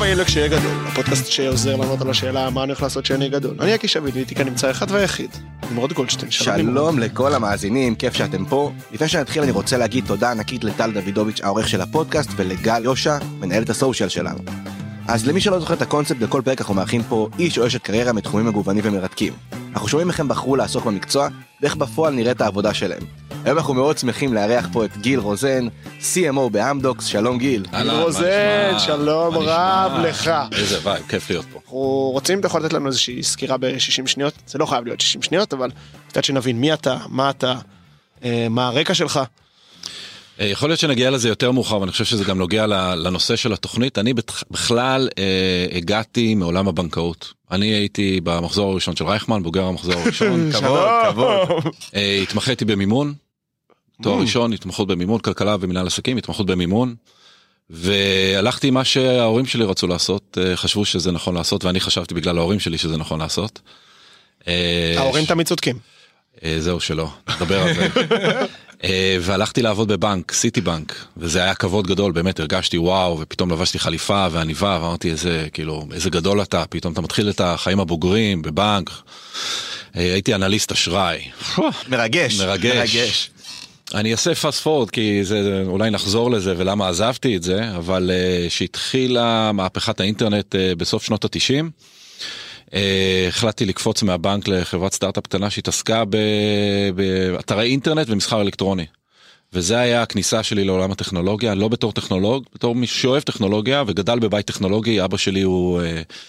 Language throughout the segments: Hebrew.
הבאים לכשיהיה גדול, הפודקאסט שעוזר לענות על השאלה מה אני הולך לעשות שאני גדול. אני אקיש אביד, ואיתי כאן נמצא אחד והיחיד, נמרוד גולדשטיין. שלום לכל המאזינים, כיף שאתם פה. לפני שנתחיל אני רוצה להגיד תודה ענקית לטל דוידוביץ' העורך של הפודקאסט, ולגל יושע, מנהלת הסושיאל שלנו. אז למי שלא זוכר את הקונספט, בכל פרק אנחנו מארחים פה איש או אשת קריירה מתחומים מגוונים ומרתקים. אנחנו שומעים לכם בחרו לעסוק במקצוע, ואיך בפועל נראית העבודה שלהם. היום אנחנו מאוד שמחים לארח פה את גיל רוזן, CMO באמדוקס. שלום גיל. גיל רוזן, שלום רב לך. איזה וייב, כיף להיות פה. אנחנו רוצים, אתה יכול לתת לנו איזושהי סקירה ב-60 שניות, זה לא חייב להיות 60 שניות, אבל קצת שנבין מי אתה, מה אתה, מה הרקע שלך. יכול להיות שנגיע לזה יותר מאוחר, ואני חושב שזה גם נוגע לנושא של התוכנית. אני בכלל הגעתי מעולם הבנקאות. אני הייתי במחזור הראשון של רייכמן, בוגר המחזור הראשון. כבוד. התמחיתי במימון, תואר ראשון, התמחות במימון, כלכלה ומנהל עסקים, התמחות במימון, והלכתי מה שההורים שלי רצו לעשות, חשבו שזה נכון לעשות, ואני חשבתי בגלל ההורים שלי שזה נכון לעשות. ההורים תמיד צודקים. זהו שלא, נדבר על זה. והלכתי לעבוד בבנק, סיטי בנק, וזה היה כבוד גדול, באמת הרגשתי וואו, ופתאום לבשתי חליפה ועניבה, ואמרתי איזה גדול אתה, פתאום אתה מתחיל את החיים הבוגרים בבנק. הייתי אנליסט אשראי. מרגש. אני אעשה פאסט פורד, כי אולי נחזור לזה ולמה עזבתי את זה, אבל שהתחילה מהפכת האינטרנט בסוף שנות ה-90, החלטתי לקפוץ מהבנק לחברת סטארט-אפ קטנה שהתעסקה באתרי אינטרנט ומסחר אלקטרוני. וזה היה הכניסה שלי לעולם הטכנולוגיה, לא בתור טכנולוג, בתור מי שאוהב טכנולוגיה וגדל בבית טכנולוגי. אבא שלי הוא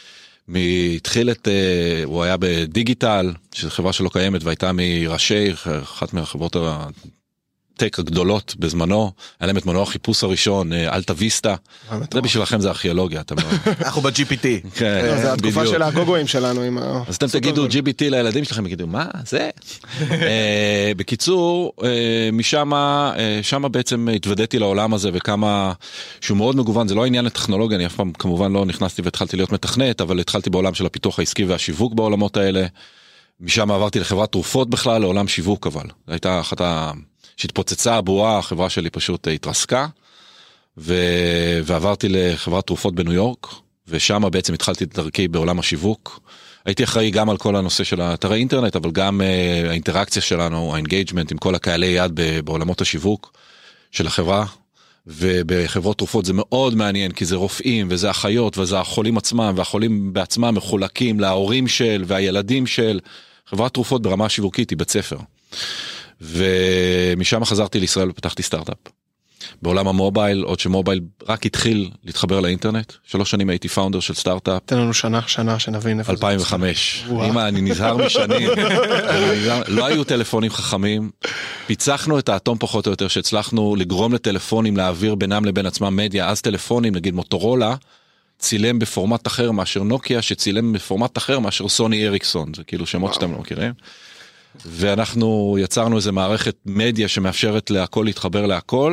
הוא היה בדיגיטל, שזו חברה שלא קיימת והייתה מראשי, אחת מהחברות טק הגדולות בזמנו, היה להם את מנוע החיפוש הראשון, אלטה ויסטה, זה בשבילכם זה ארכיאולוגיה. אנחנו ב-GPT. זה התקופה של הגוגויים שלנו. אז אתם תגידו GPT לילדים שלכם, יגידו, מה זה? בקיצור, משם בעצם התוודעתי לעולם הזה, וכמה שהוא מאוד מגוון, זה לא העניין לטכנולוגיה, אני אף פעם כמובן לא נכנסתי והתחלתי להיות מתכנת, אבל התחלתי בעולם של הפיתוח העסקי והשיווק בעולמות האלה, משם עברתי לחברת תרופות בכלל, לעולם שיווק אבל. זו הייתה אחת שהתפוצצה הבועה, החברה שלי פשוט התרסקה, ועברתי לחברת תרופות בניו יורק, ושם בעצם התחלתי את דרכי בעולם השיווק. הייתי אחראי גם על כל הנושא של אתרי אינטרנט, אבל גם האינטראקציה שלנו, האנגייג'מנט עם כל הקהלי יד בעולמות השיווק של החברה, ובחברות תרופות זה מאוד מעניין, כי זה רופאים, וזה אחיות, וזה החולים עצמם, והחולים בעצמם מחולקים להורים של, והילדים של, חברת תרופות ברמה שיווקית היא בית ספר. ומשם חזרתי לישראל ופתחתי סטארט-אפ. בעולם המובייל, עוד שמובייל רק התחיל להתחבר לאינטרנט, 3 שנים הייתי פאונדר של סטארט-אפ. תן לנו שנה שנבין. 2005. אמא, אני נזהר משנים. לא היו טלפונים חכמים. פיצחנו את האטום פחות או יותר, שהצלחנו לגרום לטלפונים להעביר בינם לבין עצמם מדיה. אז טלפונים, נגיד מוטורולה, צילם בפורמט אחר מאשר נוקיה, שצילם בפורמט אחר מאשר סוני אריקסון. זה כאילו שמות שאתם לא מכירים. ואנחנו יצרנו איזו מערכת מדיה שמאפשרת להכל להתחבר להכל,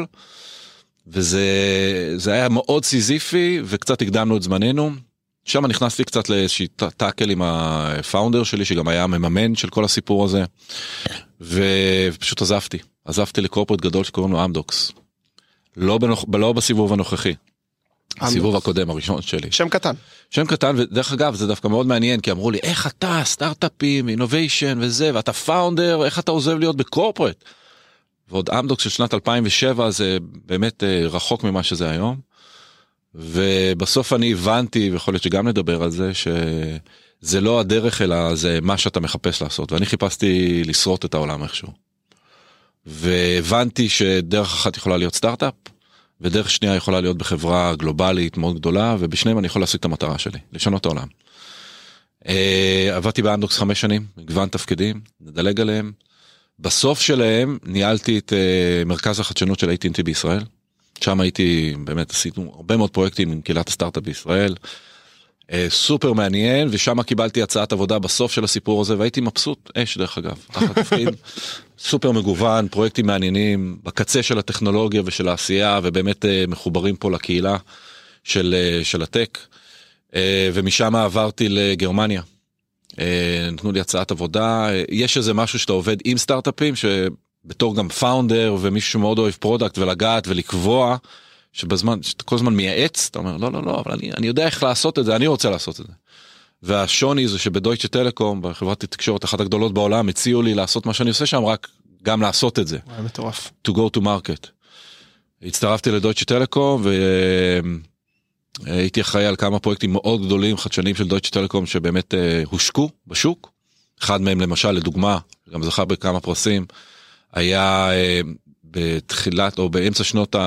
וזה היה מאוד סיזיפי, וקצת הקדמנו את זמננו. שם נכנסתי קצת לאיזושהי טאקל עם הפאונדר שלי, שגם היה מממן של כל הסיפור הזה, ופשוט עזבתי לקורפרט גדול שקוראים לו אמדוקס. לא בסיבוב הנוכחי. הסיבוב הקודם, הראשון שלי. שם קטן, ודרך אגב, זה דווקא מאוד מעניין, כי אמרו לי, איך אתה, סטארט-אפים, אינוביישן וזה, ואתה פאונדר, איך אתה עוזב להיות בקורפרט? ועוד אמדוקס של שנת 2007, זה באמת רחוק ממה שזה היום. ובסוף אני הבנתי, ויכול להיות שגם נדבר על זה, שזה לא הדרך, אלא זה מה שאתה מחפש לעשות. ואני חיפשתי לשרוט את העולם איכשהו. והבנתי שדרך אחת יכולה להיות סטארט-אפ, ודרך שנייה יכולה להיות בחברה גלובלית מאוד גדולה, ובשניהם אני יכול להשיג את המטרה שלי, לשנות את העולם. עבדתי באמדוקס 5 שנים, מגוון תפקידים, נדלג עליהם. בסוף שלהם ניהלתי את מרכז החדשנות של AT&T בישראל. שם באמת עשינו הרבה מאוד פרויקטים עם קהילת הסטארט-אפ בישראל. סופר מעניין, ושם קיבלתי הצעת עבודה בסוף של הסיפור הזה, והייתי מבסוט, דרך אגב, תחת תפקיד, סופר מגוון, פרויקטים מעניינים, בקצה של הטכנולוגיה ושל העשייה, ובאמת מחוברים פה לקהילה של הטק, ומשם עברתי לגרמניה, נתנו לי הצעת עבודה, יש איזה משהו שאתה עובד עם סטארט-אפים, שבתור גם פאונדר, ומישהו שמאוד אוהב פרודקט, ולגעת ולקבוע, שבזמן, שאתה כל הזמן מייעץ, אתה אומר, לא, אבל אני יודע איך לעשות את זה, אני רוצה לעשות את זה. והשוני זה שבדויטשה טלקום, בחברת התקשורת אחת הגדולות בעולם, הציעו לי לעשות מה שאני עושה שם, רק גם לעשות את זה. מטורף. To go to market. הצטרפתי לדויטשה טלקום, והייתי אחראי על כמה פרויקטים מאוד גדולים, חדשנים של דויטשה טלקום, שבאמת הושקו בשוק. אחד מהם למשל, לדוגמה, גם זכה בכמה פרסים, היה בתחילת, או באמצע שנות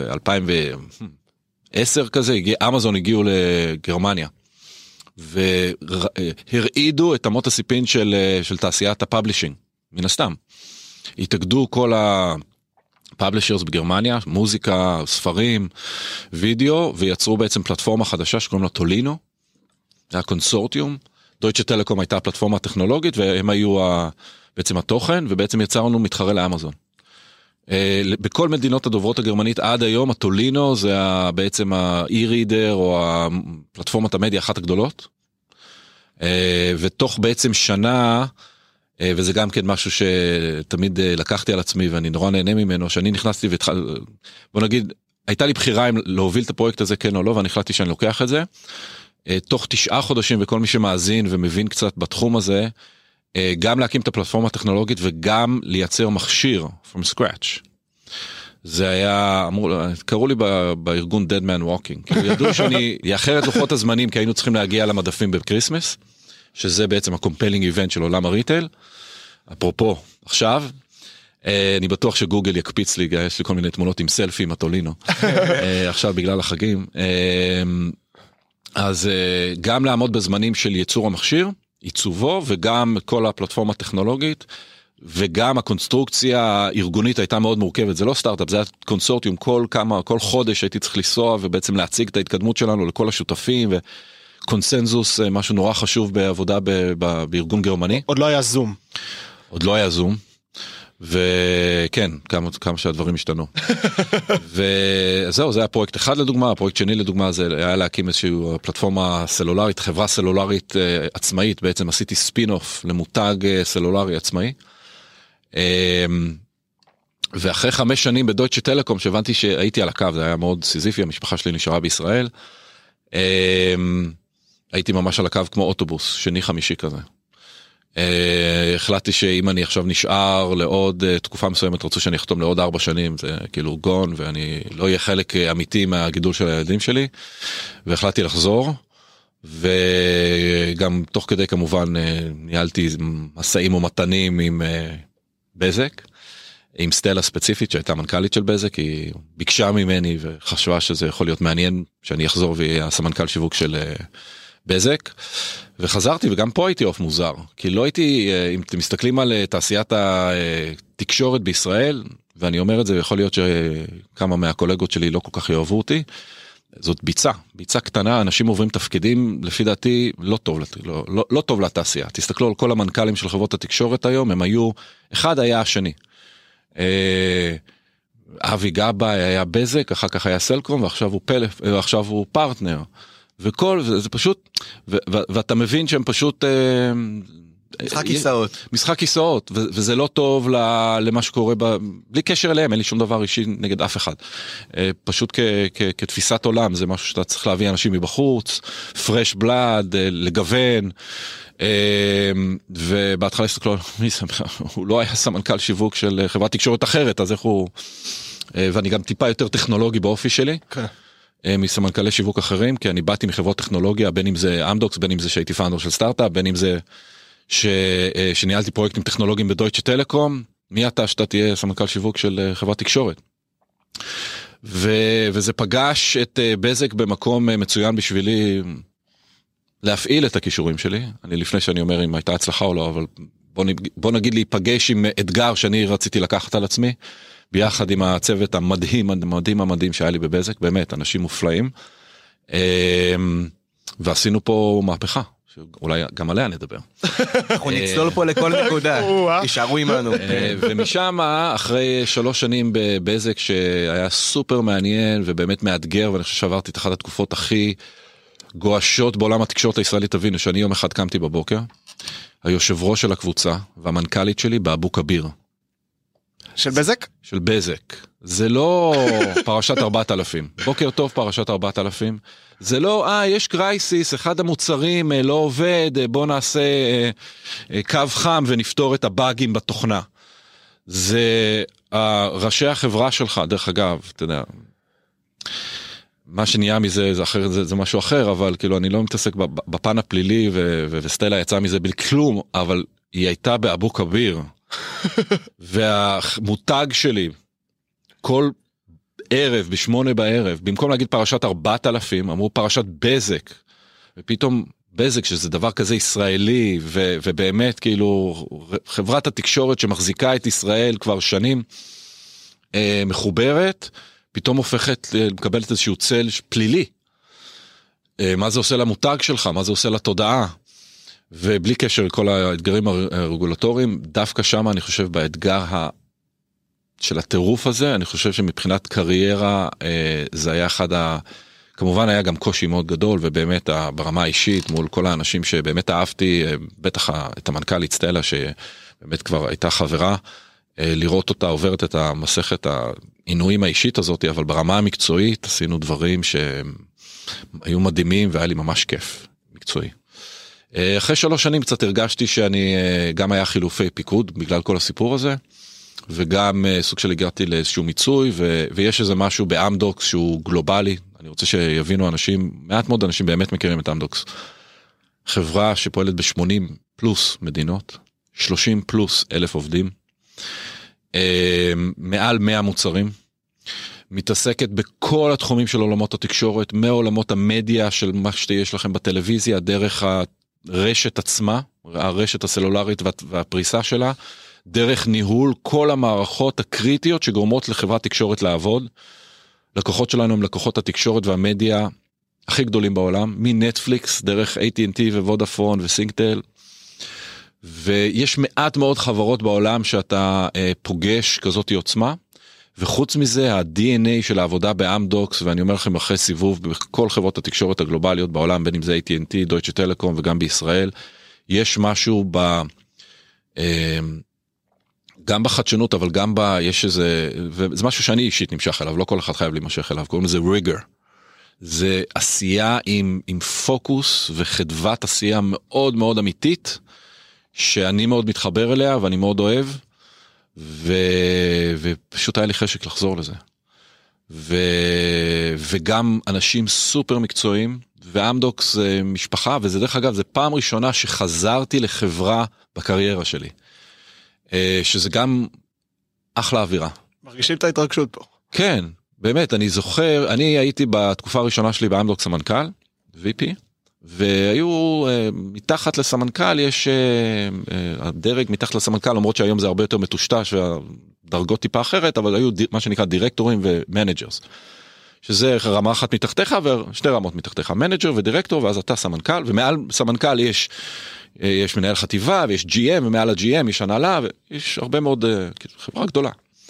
ב-2010 כזה, אמזון הגיעו לגרמניה. והרעידו את אמות הסיפין של תעשיית הפאבלישינג, מן הסתם. התאגדו כל הפאבלישרס בגרמניה, מוזיקה, ספרים, וידאו, ויצרו בעצם פלטפורמה חדשה שקוראים לה טולינו, זה היה קונסורטיום, דויטשה טלקום הייתה הפלטפורמה הטכנולוגית, והם היו בעצם התוכן, ובעצם יצרנו מתחרה לאמזון. בכל מדינות הדוברות הגרמנית עד היום הטולינו זה בעצם ה-e-reader או הפלטפורמת המדיה אחת הגדולות, ותוך בעצם שנה, וזה גם כן משהו שתמיד לקחתי על עצמי ואני נורא נהנה ממנו, שאני נכנסתי בוא נגיד, הייתה לי בחירה אם להוביל את הפרויקט הזה כן או לא, ואני החלטתי שאני לוקח את זה, תוך 9 חודשים, וכל מי שמאזין ומבין קצת בתחום הזה, גם להקים את הפלטפורמה הטכנולוגית וגם לייצר מכשיר from scratch. זה היה, קראו לי בארגון Dead Man Walking, כאילו ידעו שאני יאחר את לוחות הזמנים, כי היינו צריכים להגיע למדפים בקריסמס, שזה בעצם הקומפיילינג איבנט של עולם הריטייל. אפרופו, עכשיו, אני בטוח שגוגל יקפיץ לי, יש לי כל מיני תמונות עם סלפי, עם הטולינו, עכשיו בגלל החגים. אז גם לעמוד בזמנים של ייצור המכשיר, עיצובו, וגם כל הפלטפורמה הטכנולוגית, וגם הקונסטרוקציה הארגונית הייתה מאוד מורכבת, זה לא סטארט-אפ, זה היה קונסורטיום, כל חודש הייתי צריך לנסוע, ובעצם להציג את ההתקדמות שלנו לכל השותפים, וקונסנזוס, משהו נורא חשוב בעבודה בארגון גרמני. עוד לא היה זום. עוד לא היה זום, וכן, כמה שהדברים השתנו. וזהו, זה היה פרויקט אחד לדוגמה, הפרויקט שני לדוגמה, זה היה להקים איזושהי פלטפורמה סלולרית, חברה סלולרית עצמאית, בעצם עשיתי ספין-אוף למותג סלולרי עצמאי, ואחרי 5 שנים בדויטשה טלקום, שהבנתי שהייתי על הקו, זה היה מאוד סיזיפי, המשפחה שלי נשארה בישראל, הייתי ממש על הקו כמו אוטובוס, שני חמישי כזה. החלטתי שאם אני עכשיו נשאר לעוד תקופה מסוימת, רצו שאני אחתום לעוד 4 שנים, זה כאילו גון, ואני לא אהיה חלק אמיתי מהגידול של הילדים שלי, והחלטתי לחזור, וגם תוך כדי כמובן ניהלתי מסעים ומתנים עם בזק, עם סטלה ספציפית שהייתה מנכ"לית של בזק, היא ביקשה ממני וחשבה שזה יכול להיות מעניין שאני אחזור ויהיה הסמנכ"ל שיווק של בזק, וחזרתי, וגם פה הייתי אוף מוזר, כי לא הייתי, אם אתם מסתכלים על תעשיית התקשורת בישראל, ואני אומר את זה, ויכול להיות שכמה מהקולגות שלי לא כל כך יאהבו אותי, זאת ביצה קטנה, אנשים עוברים תפקידים, לפי דעתי, לא טוב לתעשייה. תסתכלו על כל המנכ"לים של חברות התקשורת היום, הם היו, אחד היה השני. אבי גבאי היה בזק, אחר כך היה סלקום, ועכשיו הוא פרטנר. וכל, זה פשוט, ואתה מבין שהם פשוט משחק כיסאות, וזה לא טוב למה שקורה, בלי קשר אליהם, אין לי שום דבר אישי נגד אף אחד. פשוט כתפיסת עולם, זה משהו שאתה צריך להביא אנשים מבחוץ, fresh blood, לגוון, ובהתחלה הסתכלו, הוא לא היה סמנכ"ל שיווק של חברת תקשורת אחרת, אז איך הוא, ואני גם טיפה יותר טכנולוגי באופי שלי. כן. מסמנכ"לי שיווק אחרים, כי אני באתי מחברות טכנולוגיה, בין אם זה אמדוקס, בין אם זה שהייתי פאונדר של סטארט-אפ, בין אם זה שניהלתי פרויקטים טכנולוגיים בדויטשה טלקום, מי אתה שאתה תהיה סמנכ"ל שיווק של חברת תקשורת. וזה פגש את בזק במקום מצוין בשבילי להפעיל את הכישורים שלי, אני לפני שאני אומר אם הייתה הצלחה או לא, אבל בוא נגיד לי, פגש עם אתגר שאני רציתי לקחת על עצמי, ביחד עם הצוות המדהים שהיה לי בבזק, באמת, אנשים מופלאים, ועשינו פה מהפכה, שאולי גם עליה נדבר. אנחנו נצלול פה לכל נקודה, תישארו עמנו. ומשם, אחרי 3 שנים בבזק, שהיה סופר מעניין, ובאמת מאתגר, ואני חושב שעברתי את אחת התקופות הכי גואשות בעולם התקשורת הישראלית, תבינו, שאני יום אחד קמתי בבוקר, היושב ראש של הקבוצה, והמנכ"לית שלי באבו כביר. של בזק? של בזק. זה לא פרשת 4000. בוקר טוב פרשת 4000. זה לא, יש קרייסיס, אחד המוצרים לא עובד, בוא נעשה קו חם ונפתור את הבאגים בתוכנה. זה ראשי החברה שלך, דרך אגב, אתה יודע, מה שנהיה מזה זה משהו אחר, אבל כאילו אני לא מתעסק בפן הפלילי, וסטלה יצאה מזה בלי כלום, אבל היא הייתה באבו כביר, והמותג שלי, כל ערב, ב8 בערב, במקום להגיד פרשת 4000, אמרו פרשת בזק, ופתאום בזק, שזה דבר כזה ישראלי, ובאמת כאילו, חברת התקשורת שמחזיקה את ישראל כבר שנים, מחוברת, פתאום הופכת לקבלת איזשהו צל פלילי. מה זה עושה למותג שלך? מה זה עושה לתודעה? ובלי קשר לכל האתגרים הרגולטוריים, דווקא שם אני חושב באתגר של הטירוף הזה, אני חושב שמבחינת קריירה, זה היה כמובן היה גם קושי מאוד גדול, ובאמת ברמה האישית, מול כל האנשים שבאמת אהבתי, בטח את המנכ"לית סטלה, שבאמת כבר הייתה חברה, לראות אותה עוברת את המסכת העינויים האישית הזאת, אבל ברמה המקצועית עשינו דברים שהיו מדהימים, והיה לי ממש כיף מקצועי. אחרי 3 שנים קצת הרגשתי שאני גם היה חילופי פיקוד בגלל כל הסיפור הזה, וגם סוג של הגעתי לאיזשהו מיצוי, ויש איזה משהו באמדוקס שהוא גלובלי, אני רוצה שיבינו אנשים, מעט מאוד אנשים באמת מכירים את אמדוקס, חברה שפועלת ב80 פלוס מדינות, 30 פלוס אלף עובדים, מעל 100 מוצרים, מתעסקת בכל התחומים של עולמות התקשורת, מעולמות המדיה של מה שיש לכם בטלוויזיה, דרך הרשת עצמה, הרשת הסלולרית והפריסה שלה, דרך ניהול כל המערכות הקריטיות שגורמות לחברת תקשורת לעבוד. לקוחות שלנו הם לקוחות התקשורת והמדיה הכי גדולים בעולם, מנטפליקס, דרך AT&T ווודאפון וסינקטל, ויש מעט מאוד חברות בעולם שאתה פוגש כזאת עוצמה, וחוץ מזה ה-DNA של העבודה באמדוקס, ואני אומר לכם אחרי סיבוב בכל חברות התקשורת הגלובליות בעולם, בין אם זה AT&T, דויטשה טלקום וגם בישראל, יש משהו גם בחדשנות, אבל גם יש איזה, וזה משהו שאני אישית נמשך אליו, לא כל אחד חייב להימשך אליו, קוראים לזה ריגר. זה עשייה עם פוקוס וחדוות עשייה מאוד מאוד אמיתית, שאני מאוד מתחבר אליה ואני מאוד אוהב, ופשוט היה לי חשק לחזור לזה. וגם אנשים סופר מקצועיים, ואמדוקס זה משפחה, וזה דרך אגב, זה פעם ראשונה שחזרתי לחברה בקריירה שלי. שזה גם אחלה אווירה. מרגישים את ההתרגשות פה. כן, באמת, אני זוכר, אני הייתי בתקופה הראשונה שלי באמדוקס סמנכ"ל, VP, והיו מתחת לסמנכ"ל, יש הדרג מתחת לסמנכ"ל, למרות שהיום זה הרבה יותר מטושטש, והדרגות טיפה אחרת, אבל היו מה שנקרא דירקטורים ומנג'רס. שזה רמה אחת מתחתיך, ושתי רמות מתחתיך, מנג'ר ודירקטור, ואז אתה סמנכ"ל, ומעל סמנכ"ל יש מנהל חטיבה, ויש GM, ומעל ה-GM יש הנהלה, ויש הרבה מאוד, חברה גדולה.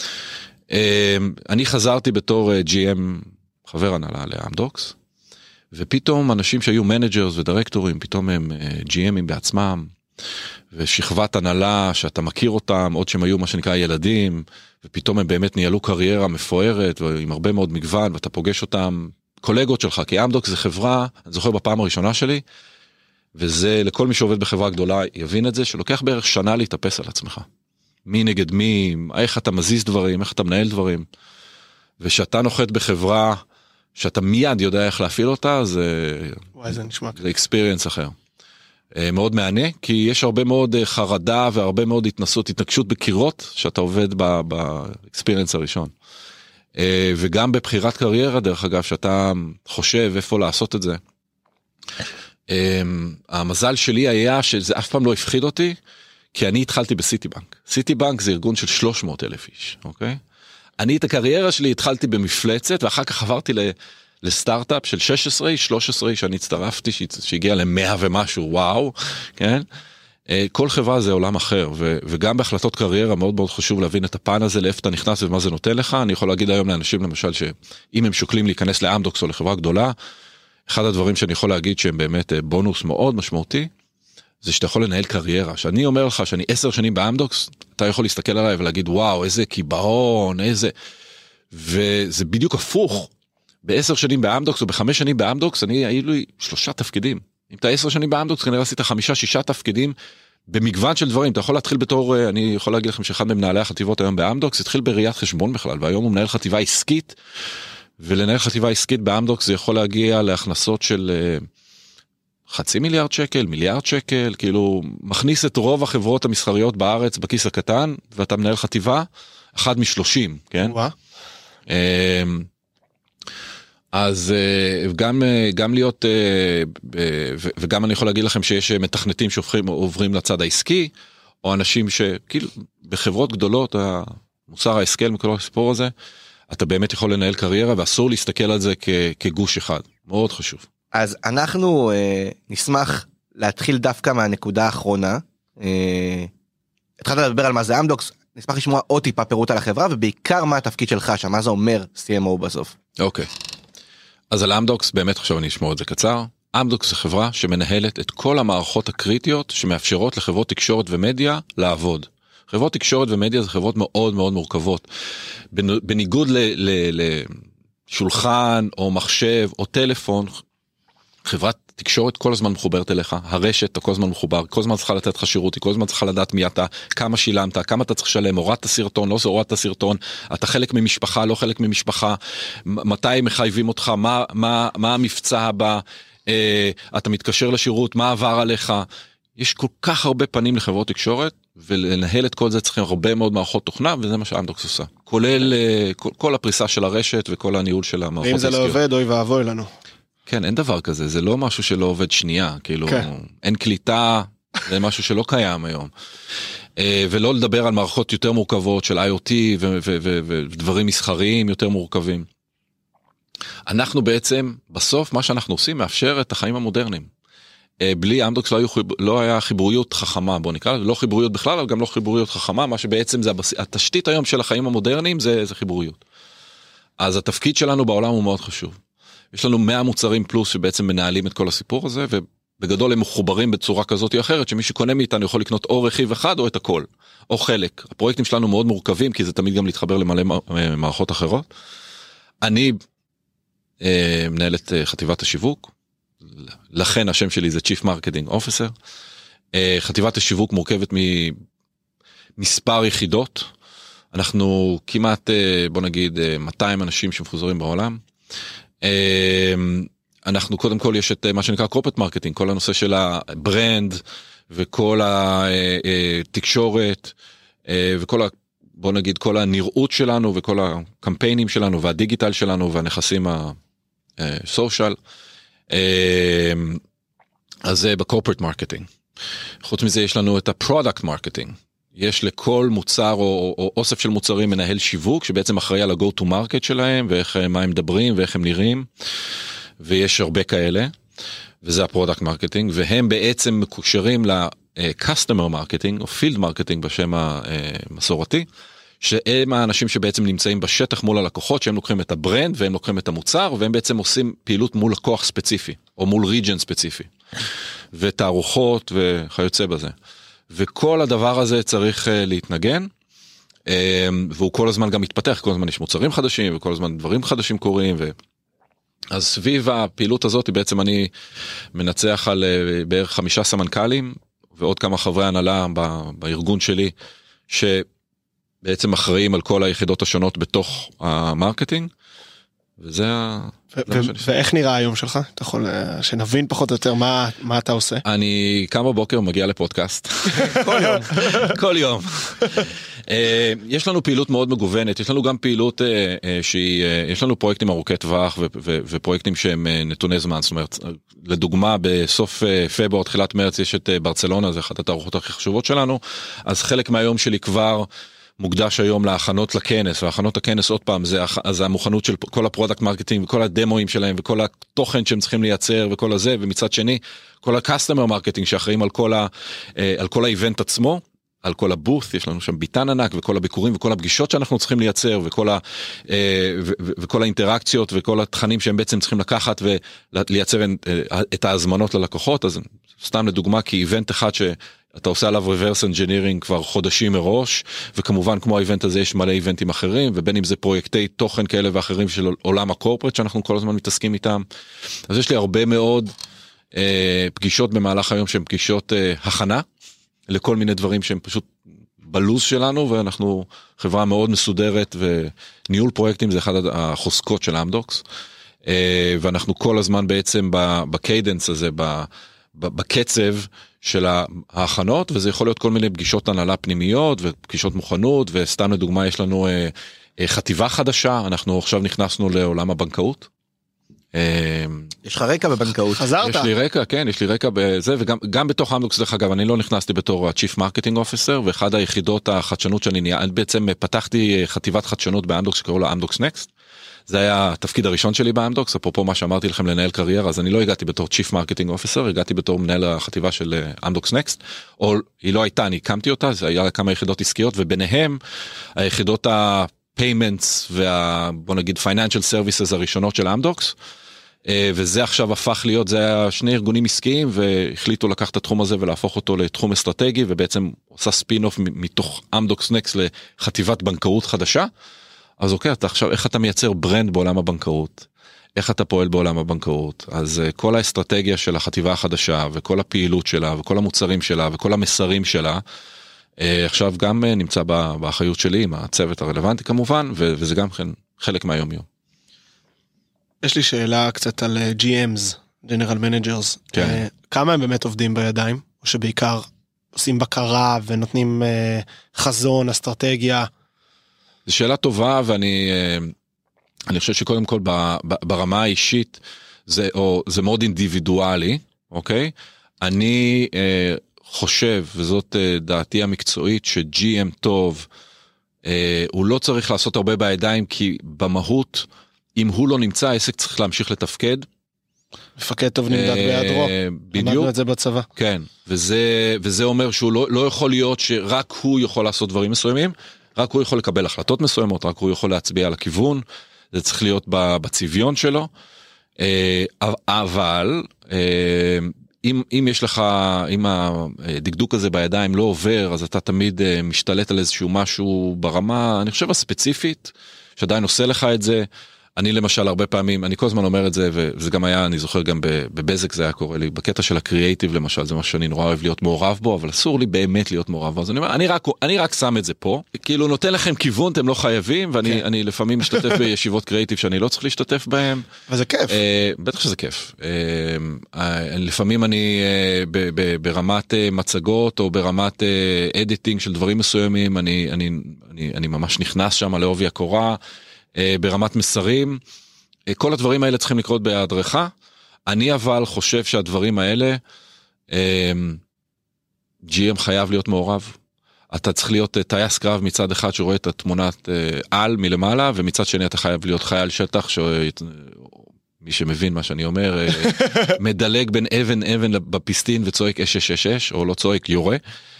אני חזרתי בתור GM, חבר הנהלה לאמדוקס, ופתאום אנשים שהיו מנג'רס ודירקטורים, פתאום הם GMים בעצמם, ושכבת הנהלה שאתה מכיר אותם, עוד שהם היו מה שנקרא ילדים, ופתאום הם באמת ניהלו קריירה מפוארת, עם הרבה מאוד מגוון, ואתה פוגש אותם, קולגות שלך, כי אמדוקס זה חברה, אני זוכר בפעם הראשונה שלי, וזה לכל מי שעובד בחברה גדולה יבין את זה, שלוקח בערך שנה להתאפס על עצמך. מי נגד מי, איך אתה מזיז דברים, איך אתה מנהל דברים, ושאתה נוחת בחברה, שאתה מיד יודע איך להפעיל אותה, זה experience אחר. מאוד מענה, כי יש הרבה מאוד חרדה, והרבה מאוד התנגשות בקירות, שאתה עובד ב-experience הראשון. וגם בבחירת קריירה, דרך אגב, שאתה חושב איפה לעשות את זה. המזל שלי היה שזה אף פעם לא הפחיד אותי, כי אני התחלתי בסיטי בנק. סיטי בנק זה ארגון של 300,000 איש, אוקיי? אני את הקריירה שלי התחלתי במפלצת, ואחר כך עברתי לסטארט-אפ של 16, 13 שאני הצטרפתי, שהגיע ל100 ומשהו, וואו, כן? כל חברה זה עולם אחר, וגם בהחלטות קריירה מאוד מאוד חשוב להבין את הפן הזה, לאיפה אתה נכנס ומה זה נותן לך. אני יכול להגיד היום לאנשים למשל שאם הם שוקלים להיכנס לאמדוקס או לחברה גדולה, אחד הדברים שאני יכול להגיד שהם באמת בונוס מאוד משמעותי, זה שאתה יכול לנהל קריירה. שאני אומר לך שאני 10 שנים באמדוקס, אתה יכול להסתכל עליי ולהגיד, וואו, איזה קיבעון, איזה... וזה בדיוק הפוך. ב10 שנים באמדוקס או ב5 שנים באמדוקס, היו לי 3 תפקידים. אם אתה 10 שנים באמדוקס, כנראה עשית 5-6 תפקידים, במגוון של דברים. אתה יכול להתחיל בתור, אני יכול להגיד לכם שאחד ממנהלי החטיבות היום באמדוקס, התחיל בראיית חשבון בכלל, והיום הוא מנהל חטיבה עסקית, ולנהל חטיבה עסקית באמדוקס זה יכול להגיע להכנסות של $500,000,000, $1 מיליארד, כאילו מכניס את רוב החברות המסחריות בארץ בכיס הקטן, ואתה מנהל חטיבה, אחד מ-30, כן? אז גם להיות, וגם אני יכול להגיד לכם שיש מתכנתים שעוברים לצד העסקי, או אנשים שכאילו בחברות גדולות, המוסר ההשכל מכל הסיפור הזה, אתה באמת יכול לנהל קריירה, ואסור להסתכל על זה כגוש אחד. מאוד חשוב. אז אנחנו נשמח להתחיל דווקא מהנקודה האחרונה. התחלת לדבר על מה זה אמדוקס, נשמח לשמוע עוד טיפה פירוט על החברה, ובעיקר מה התפקיד שלך שם, מה זה אומר CMO בסוף. אוקיי. אז על אמדוקס, באמת עכשיו אני אשמור את זה קצר. אמדוקס זה חברה שמנהלת את כל המערכות הקריטיות שמאפשרות לחברות תקשורת ומדיה לעבוד. חברות תקשורת ומדיה זה חברות מאוד מאוד מורכבות. בניגוד לשולחן או מחשב או טלפון, חברת תקשורת כל הזמן מחוברת אליך, הרשת אתה כל הזמן מחובר, כל הזמן צריכה לתת לך שירות, כל הזמן צריכה לדעת מי אתה, כמה שילמת, כמה אתה צריך לשלם, הורדת סרטון, לא הורדת סרטון, אתה חלק ממשפחה, לא חלק ממשפחה, מתי מחייבים אותך, מה המבצע הבא, אתה מתקשר לשירות, מה עבר עליך, יש כל כך הרבה פנים לחברות תקשורת, ולנהל את כל זה צריכים הרבה מאוד מערכות תוכנה, וזה מה שאמדוקס עושה, כולל כל הפריסה של הרשת וכל הניהול של המערכות ואם זה לא עובד, אוי ואבוי לנו. כן, אין דבר כזה, זה לא משהו שלא עובד שנייה, כאילו, אין קליטה, זה משהו שלא קיים היום. ולא לדבר על מערכות יותר מורכבות של IoT ודברים מסחריים יותר מורכבים. אנחנו בעצם, בסוף, מה שאנחנו עושים, מאפשר את החיים המודרניים. בלי אמדוקס לא היה חיבוריות חכמה, בוא נקרא, לא חיבוריות בכלל, אבל גם לא חיבוריות חכמה, מה שבעצם זה התשתית היום של החיים המודרניים, זה חיבוריות. אז התפקיד שלנו בעולם הוא מאוד חשוב. יש לנו 100 מוצרים פלוס שבעצם מנהלים את כל הסיפור הזה, ובגדול הם מחוברים בצורה כזאת או אחרת, שמי שקונה מאיתנו יכול לקנות או רכיב אחד או את הכל, או חלק. הפרויקטים שלנו מאוד מורכבים, כי זה תמיד גם להתחבר למלא מערכות אחרות. אני מנהל את חטיבת השיווק, לכן השם שלי זה Chief Marketing Officer. חטיבת השיווק מורכבת ממספר יחידות, אנחנו כמעט, בוא נגיד, 200 אנשים שמפוזרים בעולם. אנחנו קודם כל יש את מה שנקרא corporate marketing, כל הנושא של הברנד וכל התקשורת וכל בוא נגיד כל הנראות שלנו וכל הקמפיינים שלנו והדיגיטל שלנו והנכסים הסושיאל, אז זה בקורפרט מרקטינג. חוץ מזה יש לנו את הפרודקט מרקטינג, יש לכל מוצר או אוסף של מוצרים מנהל שיווק שבעצם אחראי על ה-go to market שלהם ואיך מה הם מדברים ואיך הם נראים, ויש הרבה כאלה, וזה הפרודקט מרקטינג, והם בעצם מקושרים ל-customer marketing או field marketing בשם המסורתי, שהם האנשים שבעצם נמצאים בשטח מול הלקוחות, שהם לוקחים את הברנד והם לוקחים את המוצר, והם בעצם עושים פעילות מול לקוח ספציפי, או מול ריג'ן ספציפי, ותערוכות וכיוצא בזה. וכל הדבר הזה צריך להתנגן, והוא כל הזמן גם מתפתח, כל הזמן יש מוצרים חדשים, וכל הזמן דברים חדשים קורים, אז סביב הפעילות הזאת, בעצם אני מנצח על בערך 5 סמנכ"לים, ועוד כמה חברי הנהלה בארגון שלי, שבעצם אחראים על כל היחידות השונות בתוך המרקטינג, וזה ואיך נראה היום שלך? אתה יכול שנבין פחות או יותר מה אתה עושה? אני קם בבוקר ומגיע לפודקאסט. כל יום. יש לנו פעילות מאוד מגוונת, יש לנו גם פעילות יש לנו פרויקטים ארוכי טווח ופרויקטים שהם נתוני זמן, זאת אומרת, לדוגמה בסוף פברואר, תחילת מרץ יש את ברצלונה, זה אחת התערוכות הכי חשובות שלנו, אז חלק מהיום שלי כבר מוקדש היום להכנות לכנס, והכנות הכנס עוד פעם, אז המוכנות של כל הפרודקט מרקטינג, וכל הדמוים שלהם, וכל התוכן שהם צריכים לייצר, וכל הזה, ומצד שני, כל הקסטומר מרקטינג שאחראים על כל האיבנט עצמו, על כל הבוף, יש לנו שם ביטן ענק, וכל הביקורים וכל הפגישות שאנחנו צריכים לייצר, וכל האינטראקציות וכל התכנים שהם בעצם צריכים לקחת ולייצר את ההזמנות ללקוחות. אז סתם לדוגמה, כי איבנט אחד שאתה עושה עליו reverse engineering כבר חודשים מראש, וכמובן כמו האיבנט הזה יש מלא איבנטים אחרים, ובין אם זה פרויקטי תוכן כאלה ואחרים של עולם הקורפרט שאנחנו כל הזמן מתעסקים איתם. אז יש לי הרבה מאוד פגישות במהלך היום שהן פגישות הכנה, לכל מיני דברים שהם פשוט בלוז שלנו, ואנחנו חברה מאוד מסודרת, וניהול פרויקטים זה אחד החוזקות של אמדוקס, ואנחנו כל הזמן בעצם בקיידנס הזה, בקצב של ההכנות, וזה יכול להיות כל מיני פגישות הנהלה פנימיות, ופגישות מוכנות, וסתם לדוגמה יש לנו חטיבה חדשה, אנחנו עכשיו נכנסנו לעולם הבנקאות, יש לך רקע בבנקאות. חזרת. יש לי רקע, כן, יש לי רקע בזה, וגם בתוך אמדוקס, דרך אגב, אני לא נכנסתי בתור ה-Chief Marketing Officer, ואחד היחידות החדשנות שאני בעצם פתחתי חטיבת חדשנות באמדוקס, שקראו לה אמדוקס נקסט, זה היה התפקיד הראשון שלי באמדוקס, אפרופו מה שאמרתי לכם לנהל קריירה, אז אני לא הגעתי בתור Chief Marketing Officer, הגעתי בתור מנהל החטיבה של אמדוקס נקסט, או היא לא הייתה, אני הקמתי אותה, זה היה כמה יחידות עסקיות, וביניהם היחידות ה-Payments בוא נגיד Financial Services הראשונות של אמדוקס, וזה עכשיו הפך להיות, זה היה שני ארגונים עסקיים, והחליטו לקחת את התחום הזה ולהפוך אותו לתחום אסטרטגי, ובעצם עושה ספין-אוף מתוך אמדוקס נקסט לחטיבת בנקאות חדשה. אז אוקיי, עכשיו איך אתה מייצר ברנד בעולם הבנקאות? איך אתה פועל בעולם הבנקאות? אז כל האסטרטגיה של החטיבה החדשה, וכל הפעילות שלה, וכל המוצרים שלה, וכל המסרים שלה, עכשיו גם נמצא באחריות שלי, עם הצוות הרלוונטי כמובן, וזה גם חלק מהיום-יום. יש לי שאלה קצת על GMs, General Managers. כן. כמה הם באמת עובדים בידיים? או שבעיקר עושים בקרה ונותנים חזון, אסטרטגיה? זו שאלה טובה, ואני חושב שקודם כל ברמה האישית, זה מאוד אינדיבידואלי, אוקיי? אני חושב, וזאת דעתי המקצועית, ש-GM טוב, הוא לא צריך לעשות הרבה בידיים, כי במהות, אם הוא לא נמצא, העסק צריך להמשיך לתפקד. מפקד טוב נמדד בהיעדרו. בדיוק. למדנו את זה בצבא. כן, וזה אומר שהוא לא יכול להיות שרק הוא יכול לעשות דברים מסוימים, רק הוא יכול לקבל החלטות מסוימות, רק הוא יכול להצביע על הכיוון, זה צריך להיות בצביון שלו, אבל אם יש לך, אם הדקדוק הזה בידיים לא עובר, אז אתה תמיד משתלט על איזשהו משהו ברמה, אני חושב הספציפית, שעדיין עושה לך את זה. אני למשל הרבה פעמים, אני כל הזמן אומר את זה, וזה גם היה, אני זוכר גם בבזק זה היה קורה לי, בקטע של הקריאייטיב למשל, זה מה שאני נורא אוהב להיות מעורב בו, אבל אסור לי באמת להיות מעורב בו, אז אני אומר, אני רק שם את זה פה, כאילו נותן לכם כיוון, אתם לא חייבים, ואני לפעמים משתתף בישיבות קריאייטיב שאני לא צריך להשתתף בהם. וזה כיף. בטח שזה כיף. לפעמים אני ברמת מצגות, או ברמת אדיטינג של דברים מסוימים, אני ממש נכנס שם לעובי הקורה, ברמת מסרים, כל הדברים האלה צריכים לקרות בהדרכה. אני אבל חושב שהדברים האלה, GM חייב להיות מעורב. אתה צריך להיות טייס קרב מצד אחד שרואה את התמונת על מלמעלה, ומצד שני אתה חייב להיות חייל שטח, מי שמבין מה שאני אומר, מדלג בין אבן בפיסטין וצועק 666, או לא צועק, יורה.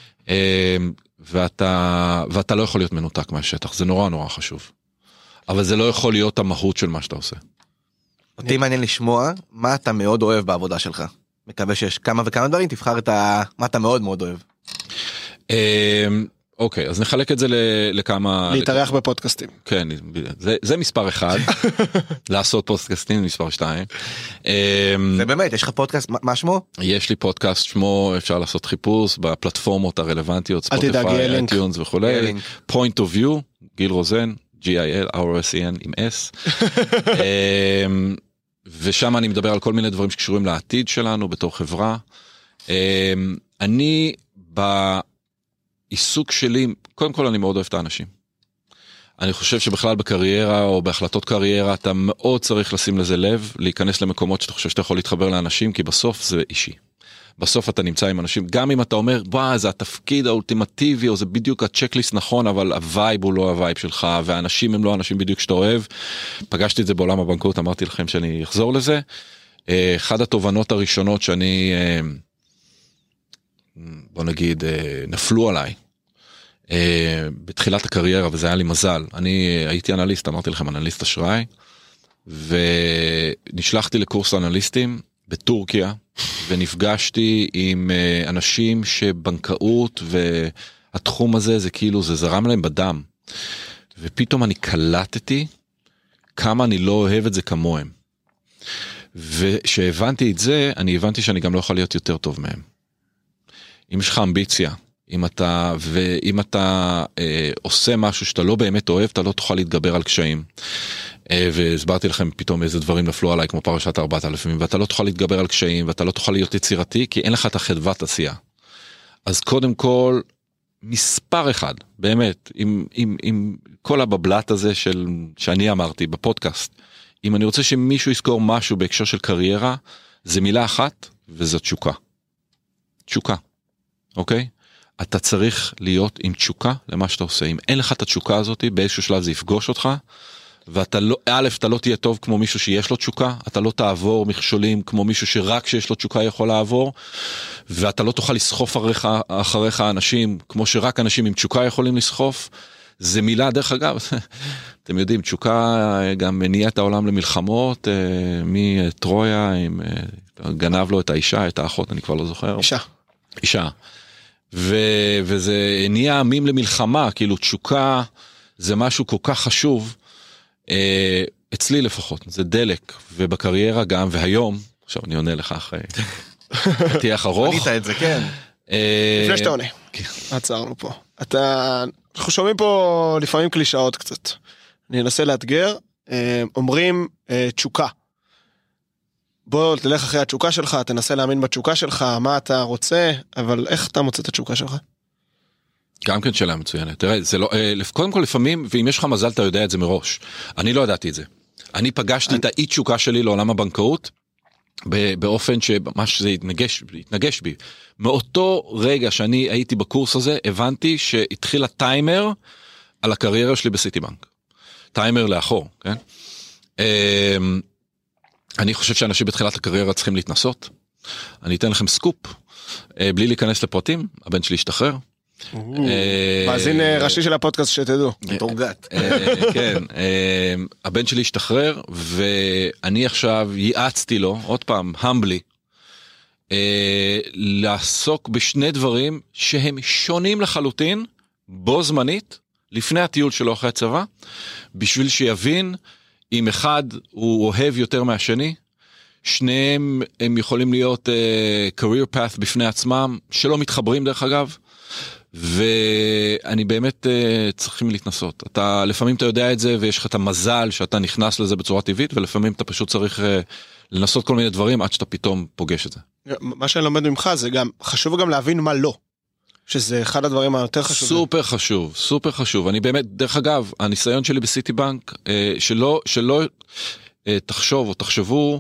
ואתה לא יכול להיות מנותק מהשטח, זה נורא נורא חשוב. אבל זה לא יכול להיות המהות של מה שאתה עושה. אותי מעניין לשמוע מה אתה מאוד אוהב בעבודה שלך. מקווה שיש כמה וכמה דברים, תבחר את מה אתה מאוד מאוד אוהב. אוקיי, אז נחלק את זה לכמה... להתארח בפודקאסטים. כן, זה מספר 1, לעשות פודקאסטים מספר 2. זה באמת, יש לך פודקאסט, מה שמו? יש לי פודקאסט שמו, אפשר לעשות חיפוש בפלטפורמות הרלוונטיות, ספוטיפיי, איטיונס וכולי. Point of View, גיל רוזן, GIL, עם S. ושם אני מדבר על כל מיני דברים שקשורים לעתיד שלנו בתור חברה. אני בעיסוק שלי, קודם כל אני מאוד אוהב את האנשים. אני חושב שבכלל בקריירה או בהחלטות קריירה אתה מאוד צריך לשים לזה לב, להיכנס למקומות שאתה חושב שאתה יכול להתחבר לאנשים, כי בסוף זה אישי. בסוף אתה נמצא עם אנשים, גם אם אתה אומר, וואה, זה התפקיד האולטימטיבי, או זה בדיוק הצ'קליסט נכון, אבל הווייב הוא לא הווייב שלך, והאנשים הם לא אנשים בדיוק שאתה אוהב. פגשתי את זה בעולם הבנקאות, אמרתי לכם שאני אחזור לזה. אחד התובנות הראשונות שאני, בוא נגיד, נפלו עליי, בתחילת הקריירה, וזה היה לי מזל. אני הייתי אנליסט, אמרתי לכם, אנליסט אשראי, ונשלחתי לקורס אנליסטים בטורקיה, ונפגשתי עם אנשים שבנקאות והתחום הזה, זה כאילו, זה זרם להם בדם. ופתאום אני קלטתי כמה אני לא אוהב את זה כמוהם. ושהבנתי את זה, אני הבנתי שאני גם לא יכול להיות יותר טוב מהם. אם יש לך אמביציה, אם אתה עושה משהו שאתה לא באמת אוהב, אתה לא תוכל להתגבר על קשיים. והסברתי לכם פתאום איזה דברים נפלו עליי, כמו פרשת 4000, ואתה לא תוכל להתגבר על קשיים, ואתה לא תוכל להיות יצירתי, כי אין לך את החדוות עשייה. אז קודם כל, מספר אחד, באמת, עם כל הבבלת הזה שאני אמרתי בפודקאסט, אם אני רוצה שמישהו יזכור משהו בהקשר של קריירה, זה מילה אחת, וזו תשוקה. תשוקה, אוקיי? אתה צריך להיות עם תשוקה למה שאתה עושה. אם אין לך את התשוקה הזאת, באיזשהו שלב זה יפגוש אותך, ואתה לא, אתה לא תהיה טוב כמו מישהו שיש לו תשוקה, אתה לא תעבור מכשולים כמו מישהו שרק שיש לו תשוקה יכול לעבור, ואתה לא תוכל לסחוף אחריך אנשים כמו שרק אנשים עם תשוקה יכולים לסחוף. זה מילה, דרך אגב, אתם יודעים, תשוקה גם מניע את העולם למלחמות, מטרויה, גנב לו את האישה, את האחות, אני כבר לא זוכר. אישה. וזה הניע עמים למלחמה, כאילו תשוקה זה משהו כל כך חשוב, אצלי לפחות, זה דלק, ובקריירה גם, והיום, עכשיו אני עונה לך אחרי, תהיה ארוך. ענית את זה, כן. לפני שאתה עונה, עצרנו פה. אנחנו שומעים פה לפעמים קלישאות קצת. אני אנסה לאתגר, אומרים תשוקה. בוא תלך אחרי התשוקה שלך, תנסה להאמין בתשוקה שלך, מה אתה רוצה, אבל איך אתה מוצא את התשוקה שלך? גם כן שאלה מצוינת. תראה, זה לא, קודם כל לפעמים, ואם יש לך מזל אתה יודע את זה מראש. אני לא ידעתי את זה. אני פגשתי את האי תשוקה שלי לעולם הבנקאות, באופן שמה שזה התנגש בי. מאותו רגע שאני הייתי בקורס הזה, הבנתי שהתחיל הטיימר על הקריירה שלי בסיטי בנק. טיימר לאחור, כן? אני חושב שאנשים בתחילת הקריירה צריכים להתנסות. אני אתן לכם סקופ, בלי להיכנס לפרטים, הבן שלי השתחרר. מאזין ראשי של הפודקאסט שתדעו. מתורגת. כן, הבן שלי השתחרר, ואני עכשיו ייעצתי לו, עוד פעם, המבלי, לעסוק בשני דברים שהם שונים לחלוטין, בו זמנית, לפני הטיול שלו אחרי הצבא, בשביל שיבין אם אחד הוא אוהב יותר מהשני, שניהם הם יכולים להיות career path בפני עצמם, שלא מתחברים דרך אגב, ואני באמת צריכים להתנסות. לפעמים אתה יודע את זה, ויש לך את המזל שאתה נכנס לזה בצורה טבעית, ולפעמים אתה פשוט צריך לנסות כל מיני דברים, עד שאתה פתאום פוגש את זה. מה שאני לומד ממך זה גם, חשוב גם להבין מה לא. שזה אחד הדברים היותר חשובים. סופר חשוב, סופר חשוב. אני באמת, דרך אגב, הניסיון שלי בסיטי בנק, שלא תחשוב או תחשבו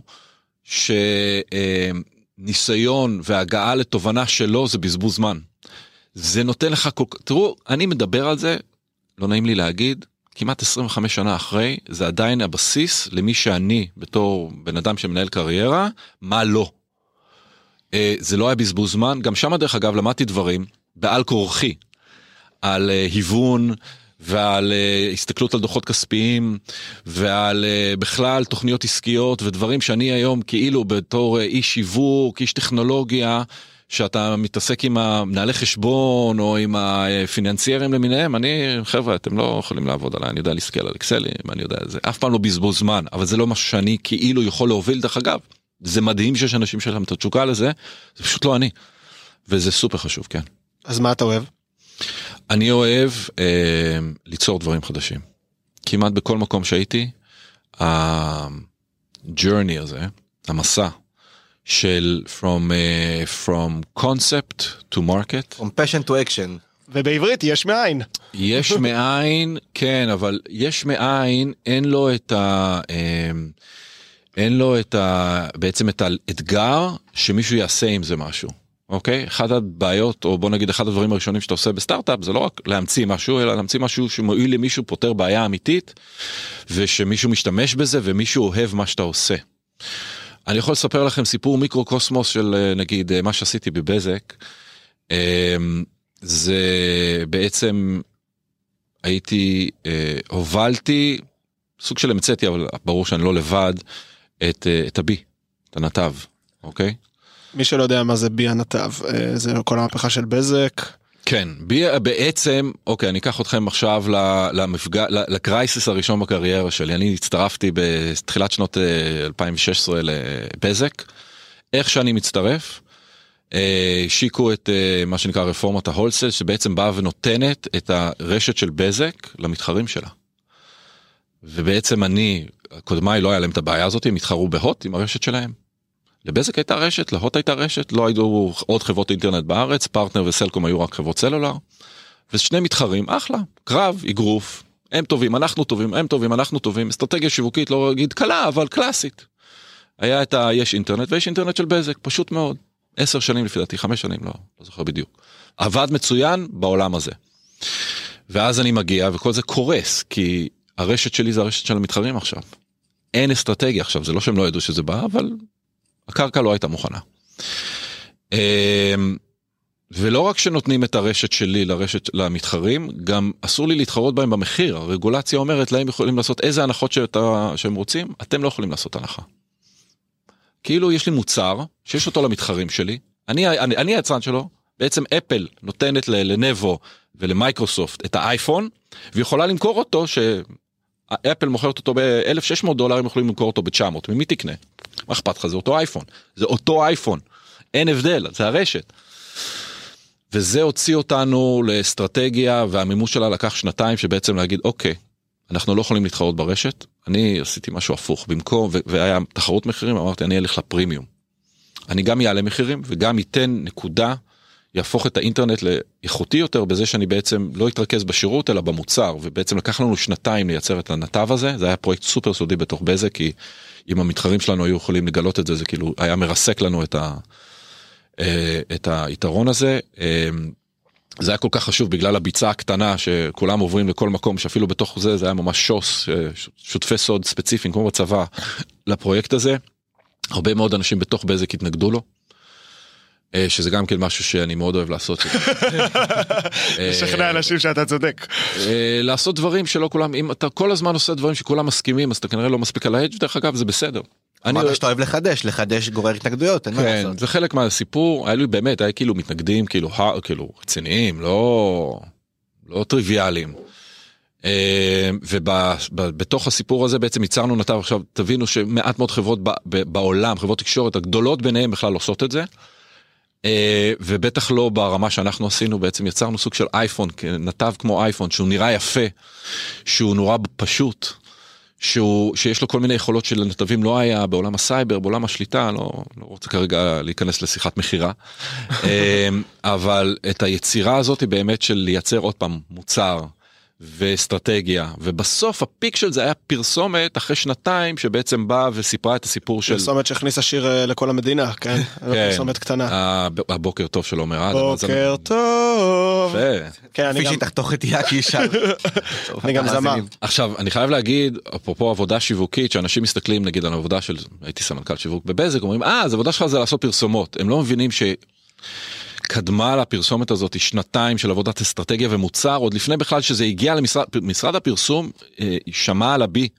שניסיון והגעה לתובנה שלו זה בזבוז זמן. זה נותן לך, תראו, אני מדבר על זה, לא נעים לי להגיד, כמעט 25 שנה אחרי, זה עדיין הבסיס למי שאני, בתור בן אדם שמנהל קריירה, מה לא. זה לא היה בזבוז זמן, גם שם דרך אגב למדתי דברים, בעל כורחי, על היוון, ועל הסתכלות על דוחות כספיים, ועל בכלל תוכניות עסקיות, ודברים שאני היום כאילו בתור איש שיווק, איש טכנולוגיה, שאתה מתעסק עם המנהלי חשבון, או עם הפיננסיירים למיניהם, חבר'ה, אתם לא יכולים לעבוד עליי, אני יודע להסתכל על אקסלים, אני יודע, זה אף פעם לא בזבוז זמן, אבל זה לא משהו שאני כאילו יכול להוביל, דרך אגב, זה מדהים שיש אנשים שלהם את התשוקה לזה, זה פשוט לא אני, וזה סופר חשוב, כן. אז מה אתה אוהב? אני אוהב ליצור דברים חדשים. כמעט בכל מקום שהייתי, הג'ורני הזה, המסע, של from concept to market. From passion to action. ובעברית יש מאין. יש מאין, כן, אבל יש מאין, אין לו בעצם את האתגר שמישהו יעשה עם זה משהו. אוקיי? אחת הבעיות, או בוא נגיד אחד הדברים הראשונים שאתה עושה בסטארט-אפ, זה לא רק להמציא משהו, אלא להמציא משהו שמועיל למישהו, פותר בעיה אמיתית, ושמישהו משתמש בזה, ומישהו אוהב מה שאתה עושה. אני יכול לספר לכם סיפור מיקרו-קוסמוס של נגיד מה שעשיתי בבזק. זה בעצם הובלתי, סוג של המצאתי, אבל ברור שאני לא לבד, את הבי, את הנתב, אוקיי? מי שלא יודע מה זה בי הנתב, זה כל המהפכה של בזק. כן, בעצם, אוקיי, אני אקח אתכם עכשיו לקרייסיס הראשון בקריירה שלי. אני הצטרפתי בתחילת שנות 2016 לבזק. איך שאני מצטרף, שיקו את מה שנקרא רפורמת ההולסל, שבעצם באה ונותנת את הרשת של בזק למתחרים שלה. ובעצם קודמיי לא היה להם את הבעיה הזאת, הם התחרו בהוט עם הרשת שלהם. לבזק הייתה רשת, להוט הייתה רשת, לא היו עוד חברות אינטרנט בארץ, פרטנר וסלקום היו רק חברות סלולר, ושני מתחרים, אחלה, קרב, אגרוף, הם טובים, אנחנו טובים, הם טובים, אנחנו טובים, אסטרטגיה שיווקית, לא אגיד קלה, אבל קלאסית. היה יש אינטרנט, ויש אינטרנט של בזק, פשוט מאוד. 10 שנים לפי דעתי, 5 שנים, לא זוכר בדיוק. עבד מצוין בעולם הזה. ואז אני מגיע, וכל זה קורס, כי הרשת שלי זה הרשת של המתחרים עכשיו. אין אסטרטגיה עכשיו, זה לא שהם לא ידעו שזה בא, אבל הקרקע לא הייתה מוכנה. ולא רק שנותנים את הרשת שלי למתחרים, גם אסור לי להתחרות בהם במחיר. הרגולציה אומרת להם יכולים לעשות איזה הנחות שהם רוצים, אתם לא יכולים לעשות הנחה. כאילו יש לי מוצר שיש אותו למתחרים שלי, אני היצרן שלו, בעצם אפל נותנת לנבו ולמייקרוסופט את האייפון, ויכולה למכור אותו, שאפל מוכרת אותו ב$1,600, הם יכולים למכור אותו ב$900, ממי תקנה? מה אכפת לך? זה אותו אייפון, זה אותו אייפון, אין הבדל, זה הרשת. וזה הוציא אותנו לאסטרטגיה, והמימוש שלה לקח 2 שבעצם להגיד, אוקיי, אנחנו לא יכולים להתחרות ברשת, אני עשיתי משהו הפוך, במקום, והיה תחרות מחירים, אמרתי, אני אלך לפרימיום. אני גם יעלה מחירים, וגם ייתן נקודה, יהפוך את האינטרנט לאיכותי יותר, בזה שאני בעצם לא אתרכז בשירות, אלא במוצר, ובעצם לקח לנו 2 לייצר את הנתב הזה, זה היה פרויקט סופר סודי בתוך בזק, כי אם המתחרים שלנו היו יכולים לגלות את זה, זה כאילו היה מרסק לנו את היתרון הזה. זה היה כל כך חשוב בגלל הביצה הקטנה שכולם עוברים לכל מקום, שאפילו בתוך זה היה ממש שוס, שותפי סוד ספציפיים כמו בצבא לפרויקט הזה. הרבה מאוד אנשים בתוך בזק התנגדו לו, שזה גם כן משהו שאני מאוד אוהב לעשות. לשכנע אנשים שאתה צודק. לעשות דברים שלא כולם, אם אתה כל הזמן עושה דברים שכולם מסכימים, אז אתה כנראה לא מספיק על ההדג', דרך אגב זה בסדר. אמרת שאתה אוהב לחדש גורר התנגדויות. כן, זה חלק מהסיפור, היה כאילו מתנגדים, כאילו רציניים, לא טריוויאליים. ובתוך הסיפור הזה בעצם ייצרנו נתב. עכשיו תבינו שמעט מאוד חברות בעולם, חברות תקשורת הגדולות ביניהם בכלל עושות את זה, ובטח לא ברמה שאנחנו עשינו. בעצם יצרנו סוג של אייפון, נתב כמו אייפון, שהוא נראה יפה, שהוא נורא פשוט, שיש לו כל מיני יכולות של נתבים, לא היה בעולם הסייבר, בעולם השליטה, לא רוצה כרגע להיכנס לשיחת מחירה, אבל את היצירה הזאת היא באמת של לייצר עוד פעם מוצר ואסטרטגיה, ובסוף הפיק של זה היה פרסומת אחרי 2 שבעצם באה וסיפרה את הסיפור של... פרסומת שהכניסה שיר לכל המדינה, כן? פרסומת קטנה. הבוקר טוב של עומר אדם. בוקר טוב. כפי שתחתוך את יאקי ישר. אני גם זמר. עכשיו, אני חייב להגיד, אפרופו עבודה שיווקית, שאנשים מסתכלים נגיד על העבודה של, הייתי סמנכ"ל שיווק בבזק, אומרים, אז העבודה שלך זה לעשות פרסומות. הם לא מבינים קדמה לפרסומת הזאת 2 של עבודת אסטרטגיה ומוצר, עוד לפני בכלל שזה הגיע למשרד הפרסום, שמע על הבי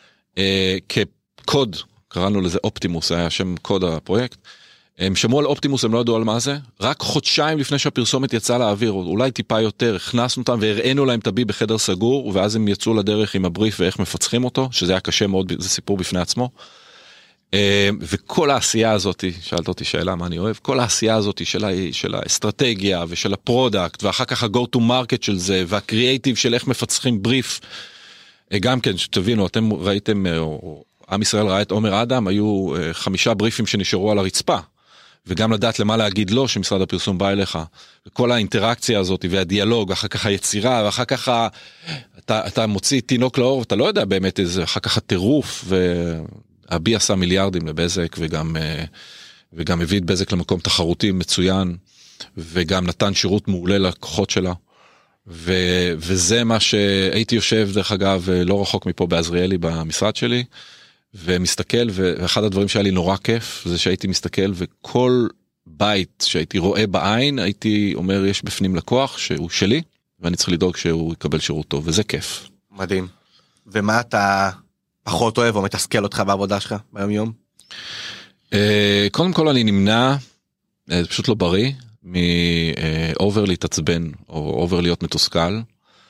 כקוד, קראנו לזה אופטימוס, היה שם קוד הפרויקט, הם שמעו על אופטימוס, הם לא ידעו על מה זה, רק חודשיים לפני שהפרסומת יצאה לאוויר, אולי טיפה יותר, הכנסנו אותם והראינו להם את הבי בחדר סגור, ואז הם יצאו לדרך עם הבריף ואיך מפצחים אותו, שזה היה קשה מאוד, זה סיפור בפני עצמו. וכל העשייה הזאת, שאלת אותי שאלה מה אני אוהב, כל העשייה הזאת של האסטרטגיה ושל הפרודקט, ואחר כך ה-go to market של זה, והקריאייטיב של איך מפצחים בריף, גם כן, שתבינו, אתם ראיתם, עם ישראל ראה את עומר אדם, היו 5 בריפים שנשארו על הרצפה, וגם לדעת למה להגיד לו, שמשרד הפרסום בא אליך, וכל האינטראקציה הזאת, והדיאלוג, אחר כך היצירה, ואחר כך אתה מוציא תינוק לאור, ואתה לא יודע באמת איזה, אחר כך הטירוף, הבי עשה מיליארדים לבזק, וגם הביא את בזק למקום תחרותי מצוין, וגם נתן שירות מעולה לקוחות שלה, וזה מה שהייתי יושב דרך אגב לא רחוק מפה בעזריאלי במשרד שלי, ומסתכל, ואחד הדברים שהיה לי נורא כיף, זה שהייתי מסתכל, וכל בית שהייתי רואה בעין, הייתי אומר, יש בפנים לקוח שהוא שלי, ואני צריך לדאוג שהוא יקבל שירות טוב, וזה כיף. מדהים. ומה אתה פחות אוהב או מתסכל אותך בעבודה שלך ביום יום? קודם כל אני נמנע, זה פשוט לא בריא, מאובר להתעצבן, או אובר להיות מתוסכל.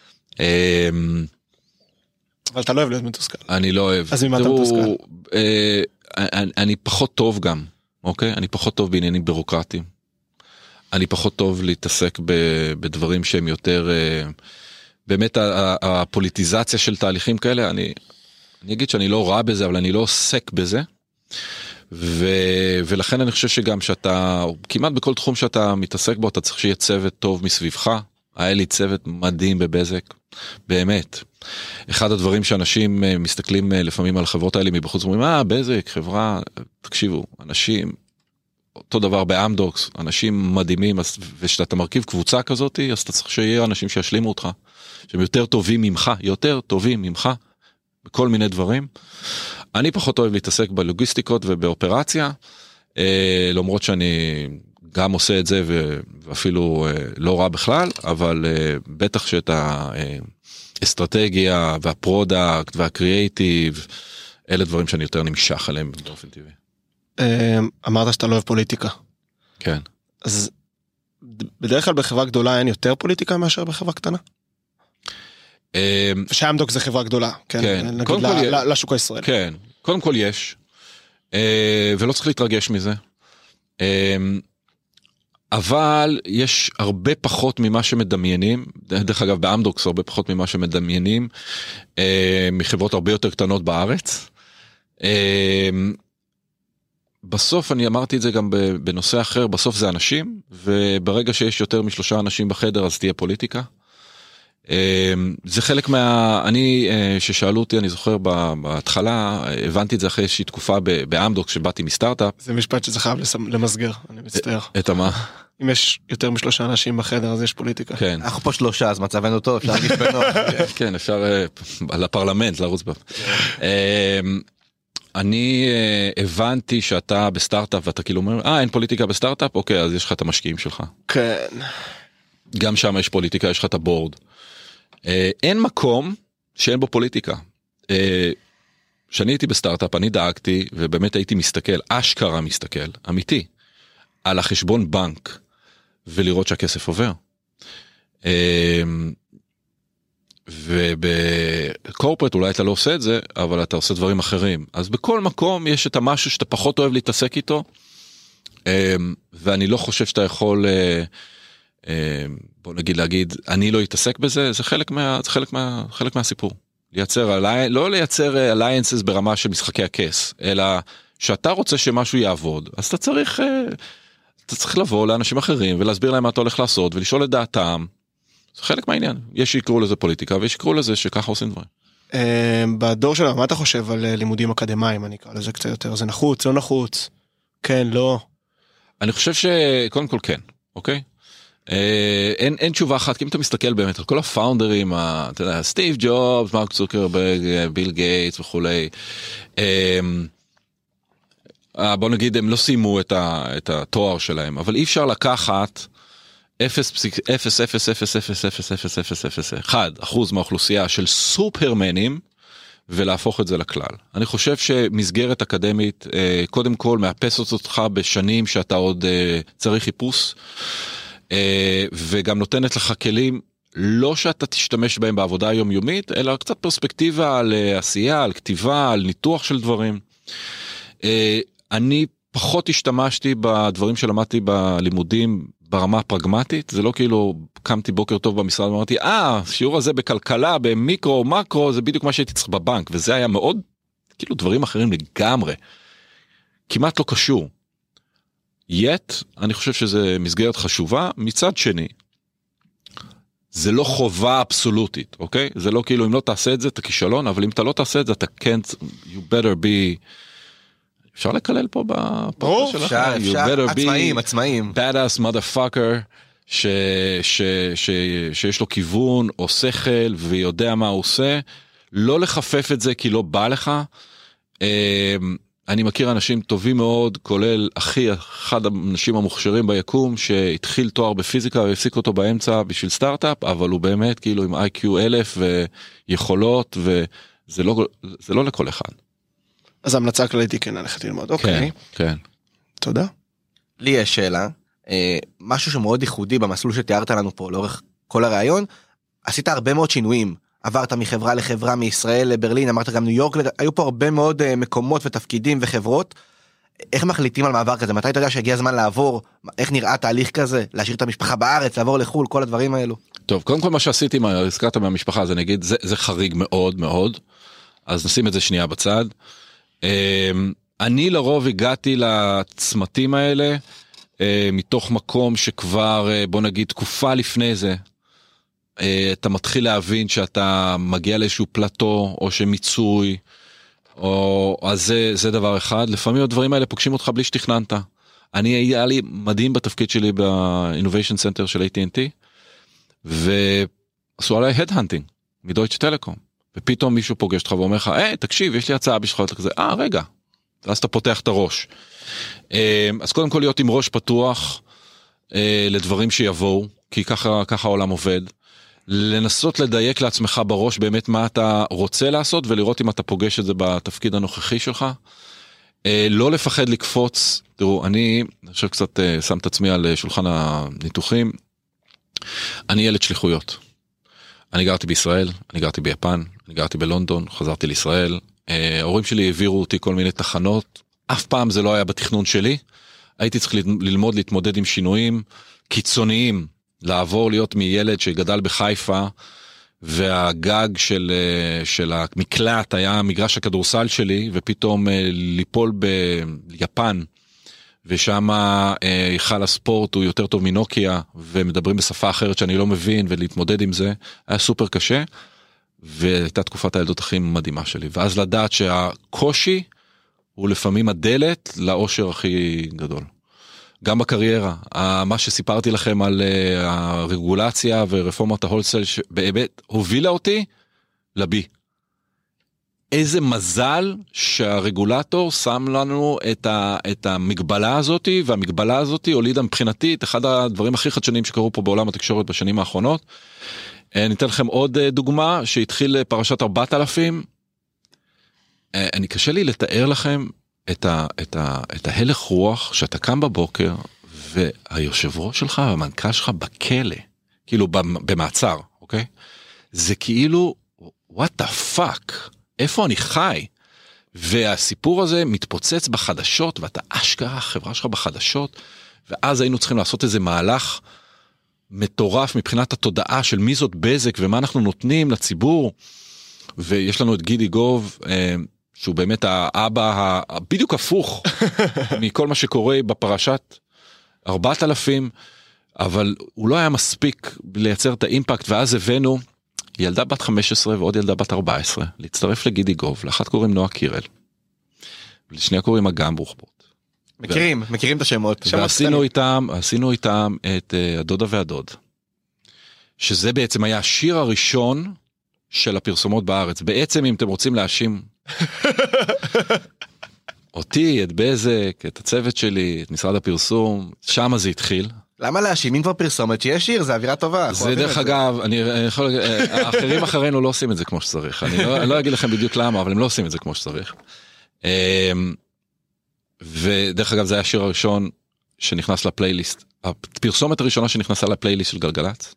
אבל אתה לא אוהב להיות מתוסכל. אני לא אוהב. אז ממה אתה מתוסכל? אני פחות טוב גם, אוקיי? אני פחות טוב בעניינים בירוקרטיים. אני פחות טוב להתעסק בדברים שהם יותר, באמת הפוליטיזציה של תהליכים כאלה, אני אגיד שאני לא רע בזה, אבל אני לא עוסק בזה. ולכן אני חושב שגם שאתה, כמעט בכל תחום שאתה מתעסק בו, אתה צריך שיהיה צוות טוב מסביבך. היה לי צוות מדהים בבזק, באמת. אחד הדברים שאנשים מסתכלים לפעמים על החברות האלה מבחוץ, אומרים, בזק, חברה, תקשיבו, אנשים, אותו דבר באמדוקס, אנשים מדהימים, ושאתה מרכיב קבוצה כזאת, אז אתה צריך שיהיה אנשים שישלימו אותך, שהם יותר טובים ממך, בכל מיני דברים. אני פחות אוהב להתעסק בלוגיסטיקות ובאופרציה, למרות שאני גם עושה את זה ואפילו לא רע בכלל, אבל בטח שאת האסטרטגיה והפרודקט והקריאייטיב, אלה דברים שאני יותר נמשך עליהם באופן טבעי. אמרת שאתה לא אוהב פוליטיקה. כן. אז בדרך כלל בחברה גדולה אין יותר פוליטיקה מאשר בחברה קטנה? שאמדוק זה חברה גדולה, כן, נגיד לשוק הישראלי. כן, קודם כל יש, ולא צריך להתרגש מזה, אבל יש הרבה פחות ממה שמדמיינים, דרך אגב באמדוקס הרבה פחות ממה שמדמיינים, מחברות הרבה יותר קטנות בארץ. בסוף אני אמרתי את זה גם בנושא אחר, בסוף זה אנשים, וברגע שיש יותר מ3 אנשים בחדר אז תהיה פוליטיקה. זה חלק אני ששאלו אותי, אני זוכר בהתחלה, הבנתי את זה אחרי איזושהי תקופה באמדוקס שבאתי מסטארט-אפ. זה משפט שזה חייב למסגר, אני מצטער. את מה? אם יש יותר מ3 אנשים בחדר אז יש פוליטיקה. כן. אנחנו פה 3, אז מצבנו טוב, אפשר להגיש בנוח. כן, אפשר לפרלמנט לרוץ בה. אני הבנתי שאתה בסטארט-אפ ואתה כאילו אומר, אין פוליטיקה בסטארט-אפ? אוקיי, אז יש לך את המשקיעים שלך. כן. גם שם יש פוליטיקה, יש לך את הבורד. אין מקום שאין בו פוליטיקה. כשאני הייתי בסטארט-אפ, אני דאגתי, ובאמת הייתי מסתכל, אשכרה מסתכל, אמיתי, על החשבון בנק, ולראות שהכסף עובר. ובקורפרט אולי אתה לא עושה את זה, אבל אתה עושה דברים אחרים. אז בכל מקום יש את המשהו שאתה פחות אוהב להתעסק איתו, ואני לא חושב שאתה יכול... בוא נגיד להגיד, אני לא אתעסק בזה, זה חלק מהסיפור. לא לייצר alliances ברמה של משחקי הכס, אלא שאתה רוצה שמשהו יעבוד, אז אתה צריך לבוא לאנשים אחרים ולהסביר להם מה אתה הולך לעשות ולשאול את דעתם. זה חלק מהעניין. יש שיקראו לזה פוליטיקה ויש שיקראו לזה שככה עושים דברים. בדור שלנו, מה אתה חושב על לימודים אקדמיים? אני אקרא לזה קצת יותר, זה נחוץ, לא נחוץ? כן, לא. אני חושב שקודם כל כן, אוקיי? אין תשובה אחת, כי אם אתה מסתכל באמת על כל הפאונדרים, אתה יודע, סטיב ג'ובס, מרק צוקרברג, ביל גייטס וכולי, בוא נגיד, הם לא סיימו את התואר שלהם, אבל אי אפשר לקחת 0.0000001% מהאוכלוסייה של סופרמנים, ולהפוך את זה לכלל. אני חושב שמסגרת אקדמית, קודם כל מאפסת אותך בשנים שאתה עוד צריך חיפוש, וגם נותנת לך כלים, לא שאתה תשתמש בהם בעבודה היומיומית, אלא קצת פרספקטיבה על עשייה, על כתיבה, על ניתוח של דברים. אני פחות השתמשתי בדברים שלמדתי בלימודים ברמה הפרגמטית, זה לא כאילו קמתי בוקר טוב במשרד ואמרתי, שיעור הזה בכלכלה, במיקרו, מקרו, זה בדיוק מה שהייתי צריך בבנק, וזה היה מאוד, כאילו דברים אחרים לגמרי, כמעט לא קשור. אני חושב שזה מסגרת חשובה, מצד שני, זה לא חובה אבסולוטית, אוקיי? זה לא כאילו, אם לא תעשה את זה, אתה כישלון, אבל אם אתה לא תעשה את זה, אתה can't, you better be, אפשר לקלל פה בפרק שלך? אפשר, עצמאים. badass motherfucker, שיש לו כיוון, או שכל, ויודע מה הוא עושה, לא לחפף את זה כי לא בא לך, אני מכיר אנשים טובים מאוד, כולל אחד האנשים המוכשרים ביקום, שהתחיל תואר בפיזיקה והפסיק אותו באמצע בשביל סטארט-אפ, אבל הוא באמת כאילו עם IQ 1000 ויכולות, וזה לא לכל אחד. אז ההמלצה הכללית היא כן ללכת ללמוד, אוקיי. כן. תודה. לי יש שאלה, משהו שמאוד ייחודי במסלול שתיארת לנו פה לאורך כל הרעיון, עשית הרבה מאוד שינויים, עברת מחברה לחברה, מישראל לברלין, אמרת גם ניו יורק, היו פה הרבה מאוד מקומות ותפקידים וחברות, איך מחליטים על מעבר כזה? מתי אתה יודע שהגיע הזמן לעבור? איך נראה תהליך כזה? להשאיר את המשפחה בארץ, לעבור לחול, כל הדברים האלו? טוב, קודם כל מה שעשיתי, הזכרת מהמשפחה, אז אני אגיד, זה חריג מאוד מאוד, אז נשים את זה שנייה בצד. אני לרוב הגעתי לצמתים האלה, מתוך מקום שכבר, בוא נגיד, תקופה לפני זה, אתה מתחיל להבין שאתה מגיע לאיזשהו פלטו, או שמיצוי, אז זה דבר אחד. לפעמים הדברים האלה פוגשים אותך בלי שתכננת. היה לי מדהים בתפקיד שלי ב-Innovation Center של AT&T, ועשו עליי Headhunting מדויטשה טלקום, ופתאום מישהו פוגש אותך ואומר לך, תקשיב, יש לי הצעה בשבילך כזה, רגע, ואז אתה פותח את הראש. אז קודם כל להיות עם ראש פתוח לדברים שיבואו, כי ככה העולם עובד. לנסות לדייק לעצמך בראש באמת מה אתה רוצה לעשות, ולראות אם אתה פוגש את זה בתפקיד הנוכחי שלך. לא לפחד לקפוץ. תראו, אני חושב קצת שם את עצמי על שולחן הניתוחים. אני ילד שליחויות. אני גרתי בישראל, אני גרתי ביפן, אני גרתי בלונדון, חזרתי לישראל. ההורים שלי העבירו אותי כל מיני תחנות. אף פעם זה לא היה בתכנון שלי. הייתי צריך ללמוד להתמודד עם שינויים קיצוניים, לעבור להיות מילד שגדל בחיפה, והגג של המקלט היה מגרש הכדורסל שלי, ופתאום ליפול ביפן, ושם היכל הספורט הוא יותר טוב מנוקיה, ומדברים בשפה אחרת שאני לא מבין, ולהתמודד עם זה, היה סופר קשה, והייתה תקופת הילדות הכי מדהימה שלי. ואז לדעת שהקושי הוא לפעמים הדלת לאושר הכי גדול. גם בקריירה, מה שסיפרתי לכם על הרגולציה ורפורמת ההולסל, שבאמת הובילה אותי לבי. איזה מזל שהרגולטור שם לנו את המגבלה הזאת, והמגבלה הזאת הולידה מבחינתי את אחד הדברים הכי חדשניים שקרו פה בעולם התקשורת בשנים האחרונות. אני אתן לכם עוד דוגמה שהתחיל פרשת 4000. אני קשה לי לתאר לכם את ההלך רוח שאתה קם בבוקר, והיושב ראש שלך והמנכ"ל שלך בכלא, כאילו במעצר, אוקיי? זה כאילו, what the fuck? איפה אני חי? והסיפור הזה מתפוצץ בחדשות, ואתה אשכרה החברה שלך בחדשות, ואז היינו צריכים לעשות איזה מהלך מטורף מבחינת התודעה של מי זאת בזק, ומה אנחנו נותנים לציבור, ויש לנו את גידי גוב, שהוא באמת האבא בדיוק הפוך מכל מה שקורה בפרשת 4000, אבל הוא לא היה מספיק לייצר את האימפקט, ואז הבאנו ילדה בת 15 ועוד ילדה בת 14, להצטרף לגידי גוב, לאחת קוראים נועה קירל, ולשנייה קוראים אגם ברוכבוט. מכירים את השמות. ועשינו איתם את הדודה והדוד, שזה בעצם היה השיר הראשון של הפרסומות בארץ. בעצם אם אתם רוצים להאשים אותי, את בזק, את הצוות שלי, את משרד הפרסום, שם זה התחיל. למה להאשים? אם כבר פרסומת שיש שיר, זה אווירה טובה. זה דרך אגב, האחרים אחרינו לא עושים את זה כמו שצריך. אני לא אגיד לכם בדיוק למה, אבל הם לא עושים את זה כמו שצריך. ודרך אגב זה היה השיר הראשון שנכנס לפלייליסט, הפרסומת הראשונה שנכנסה לפלייליסט של גלגלצ.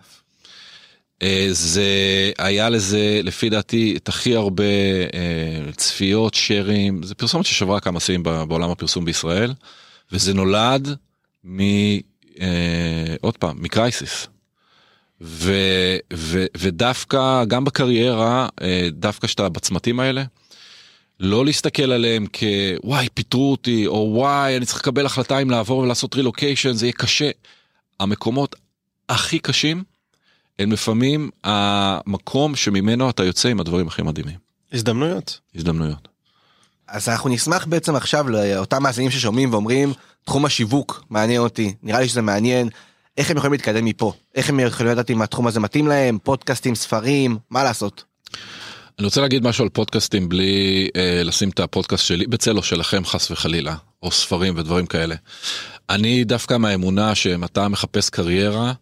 זה היה לזה לפי דעתי את הכי הרבה צפיות, שרים, זה פרסומת ששברה כמה שיאים בעולם הפרסום בישראל, וזה נולד עוד פעם, מקרייסיס. ודווקא גם בקריירה, דווקא שאתה בצמתים האלה, לא להסתכל עליהם כוואי פיטרו אותי, או וואי אני צריך לקבל החלטה אם לעבור ולעשות רילוקיישן, זה יהיה קשה. המקומות הכי קשים, הם לפעמים המקום שממנו אתה יוצא עם הדברים הכי מדהימים. הזדמנויות. אז אנחנו נשמח בעצם עכשיו לאותם מאזינים ששומעים ואומרים, תחום השיווק מעניין אותי, נראה לי שזה מעניין, איך הם יכולים להתקדם מפה? איך הם יכולים לדעת אם התחום הזה מתאים להם, פודקאסטים, ספרים, מה לעשות? אני רוצה להגיד משהו על פודקאסטים בלי לשים את הפודקאסט שלי בצל או שלכם חס וחלילה, או ספרים ודברים כאלה. אני דווקא מהאמונה שאם אתה מחפש קריירה,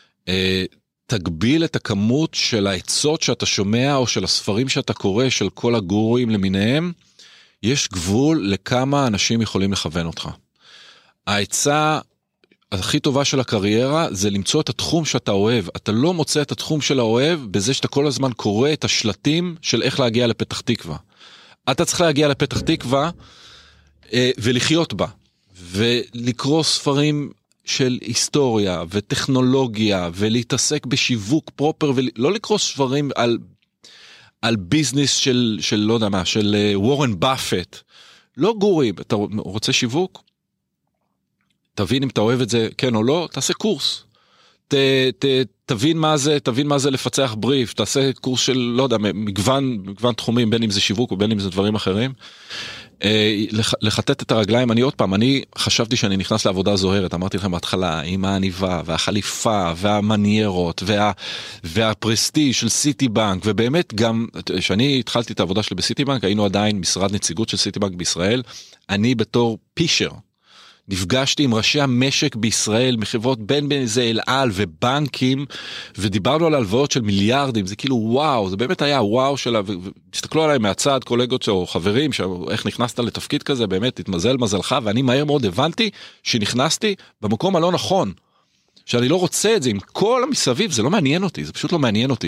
תגביל את הכמות של העצות שאתה שומע או של הספרים שאתה קורא, של כל הגורואים למיניהם, יש גבול לכמה אנשים יכולים לכוון אותך. העצה הכי טובה של הקריירה זה למצוא את התחום שאתה אוהב. אתה לא מוצא את התחום של האוהב בזה שאתה כל הזמן קורא את השלטים של איך להגיע לפתח תקווה. אתה צריך להגיע לפתח תקווה ולחיות בה, ולקרוא ספרים של היסטוריה וטכנולוגיה ולהתעסק בשיווק פרופר, ולא לקרוא ספרים על ביזנס של לא יודע מה, של וורן באפט. לא גורים, אתה רוצה שיווק? תבין אם אתה אוהב את זה כן או לא, תעשה קורס. תבין מה זה לפצח בריף, תעשה קורס של לא יודע, מגוון תחומים, בין אם זה שיווק או בין אם זה דברים אחרים. לחטט את הרגליים. אני חשבתי שאני נכנס לעבודה זוהרת, אמרתי לכם בהתחלה, עם העניבה והחליפה והמניירות והפרסטיג' של סיטי בנק, ובאמת גם כשאני התחלתי את העבודה שלי בסיטי בנק, היינו עדיין משרד נציגות של סיטי בנק בישראל. אני בתור פישר נפגשתי עם ראשי המשק בישראל, מחברות בין זה אל על ובנקים, ודיברנו על הלוואות של מיליארדים. זה כאילו וואו, זה באמת היה וואו שלה, והסתכלו עליי מהצד קולגות או חברים, איך נכנסת לתפקיד כזה, באמת התמזל מזלך, ואני מהר מאוד הבנתי שנכנסתי במקום הלא נכון, שאני לא רוצה את זה עם כל המסביב, זה לא מעניין אותי, זה פשוט לא מעניין אותי.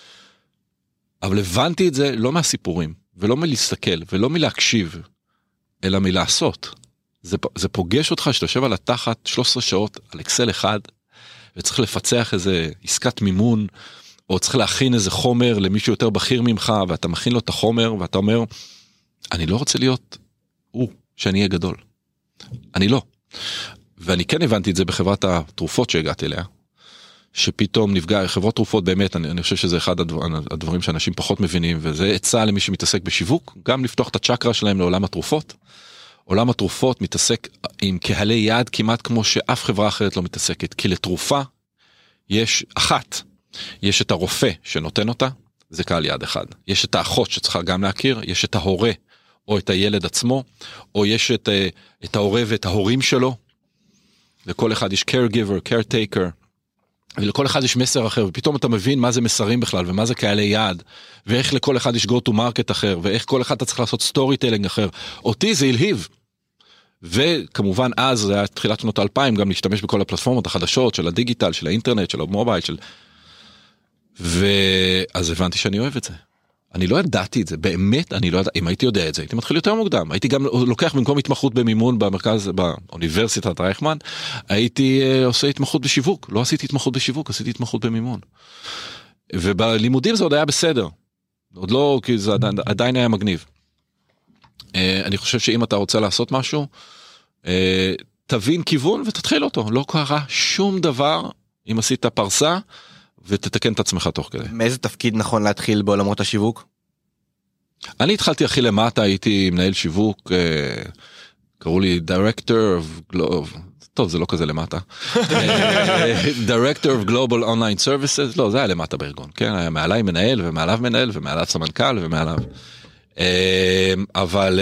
אבל הבנתי את זה לא מהסיפורים, ולא מלהסתכל, ולא מלהקשיב, אלא מלעשות. זה פוגש אותך שאתה יושב על התחת 13 שעות על אקסל אחד, וצריך לפצח איזה עסקת מימון, או צריך להכין איזה חומר למישהו יותר בכיר ממך, ואתה מכין לו את החומר, ואתה אומר, אני לא רוצה להיות שאני אהיה גדול. אני לא. ואני כן הבנתי את זה בחברת התרופות שהגעתי אליה, שפתאום נפגע, חברות תרופות באמת, אני חושב שזה אחד הדברים שאנשים פחות מבינים, וזה עצה למי שמתעסק בשיווק, גם לפתוח את הצ'קרה שלהם לעולם התרופות. עולם התרופות מתעסק עם קהלי יעד כמעט כמו שאף חברה אחרת לא מתעסקת, כי לתרופה יש אחת, יש את הרופא שנותן אותה, זה קהל יעד אחד, יש את האחות שצריכה גם להכיר, יש את ההורה או את הילד עצמו, או יש את ההורה ואת ההורים שלו, לכל אחד יש caregiver, caretaker, ולכל אחד יש מסר אחר, ופתאום אתה מבין מה זה מסרים בכלל, ומה זה קהלי יעד, ואיך לכל אחד יש go to market אחר, ואיך כל אחד אתה צריך לעשות סטורי טיילינג אחר. אותי זה הלהיב. וכמובן אז, זה היה תחילת שנות 2000, גם להשתמש בכל הפלטפורמות החדשות, של הדיגיטל, של האינטרנט, של המובייל, ואז הבנתי שאני אוהב את זה. אני לא ידעתי את זה, באמת, אני לא ידעתי, אם הייתי יודע את זה, הייתי מתחיל יותר מוקדם, הייתי גם לוקח במקום התמחות במימון במרכז, באוניברסיטת רייכמן, הייתי עושה התמחות בשיווק, לא עשיתי התמחות בשיווק, עשיתי התמחות במימון. ובלימודים זה עוד היה בסדר, עוד לא, כי זה עדיין היה מגניב. אני חושב שאם אתה רוצה לעשות משהו, תבין כיוון ותתחיל אותו, לא קרה שום דבר, אם עשית פרסה, ותתקן את עצמך תוך כדי. מאיזה תפקיד נכון להתחיל בעולמות השיווק? אני התחלתי הכי למטה, הייתי מנהל שיווק, קראו לי Director of Global, טוב זה לא כזה למטה, Director of Global Online Services, לא זה היה למטה בארגון, כן, היה מעליי מנהל ומעליו מנהל ומעליו סמנכ"ל ומעליו, אבל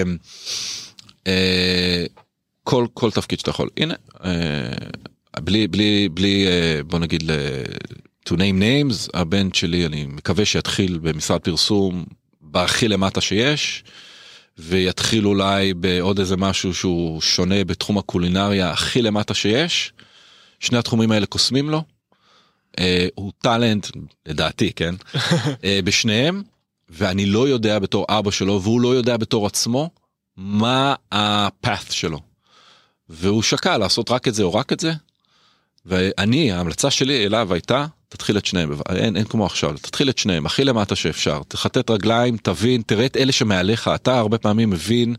כל תפקיד שאתה יכול, הנה, בלי בוא נגיד to name names, הבן שלי אני מקווה שיתחיל במשרד פרסום בהכי למטה שיש, ויתחיל אולי בעוד איזה משהו שהוא שונה בתחום הקולינריה הכי למטה שיש. שני התחומים האלה קוסמים לו, הוא טלנט לדעתי, כן, בשניהם, ואני לא יודע בתור אבא שלו, והוא לא יודע בתור עצמו מה הפאת' שלו, והוא שקע לעשות רק את זה או רק את זה. ואני, ההמלצה שלי אליו הייתה, תתחיל את שניהם, אין כמו עכשיו, תתחיל את שניהם, הכי למטה שאפשר, תחטט רגליים, תבין, תראה את אלה שמעליך, אתה הרבה פעמים מבין,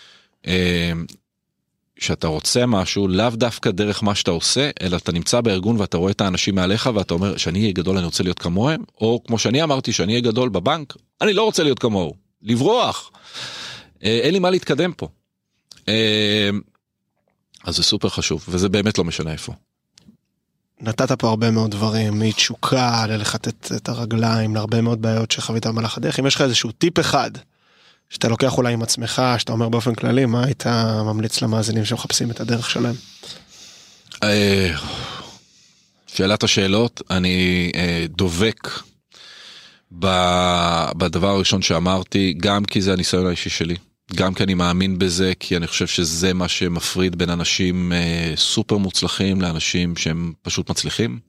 שאתה רוצה משהו, לאו דווקא דרך מה שאתה עושה, אלא אתה נמצא בארגון ואתה רואה את האנשים מעליך, ואתה אומר, שאני אהיה גדול, אני רוצה להיות כמוהם, או כמו שאני אמרתי, שאני אהיה גדול בבנק, אני לא רוצה להיות כמוהו, לברוח, אין לי מה להתקדם פה. אז זה סופר חשוב, וזה באמת לא משנה איפה. נתת פה הרבה מאוד דברים, מתשוקה, ללחטט את הרגליים, להרבה מאוד בעיות שחווית במהלך הדרך. אם יש לך איזשהו טיפ אחד, שאתה לוקח אולי עם עצמך, שאתה אומר באופן כללי, מה היית ממליץ למאזינים שמחפשים את הדרך שלהם? שאלת השאלות, אני דובק בדבר הראשון שאמרתי, גם כי זה הניסיון האישי שלי, גם כי אני מאמין בזה, כי אני חושב שזה מה שמפריד בין אנשים סופר מוצלחים לאנשים שהם פשוט מצליחים,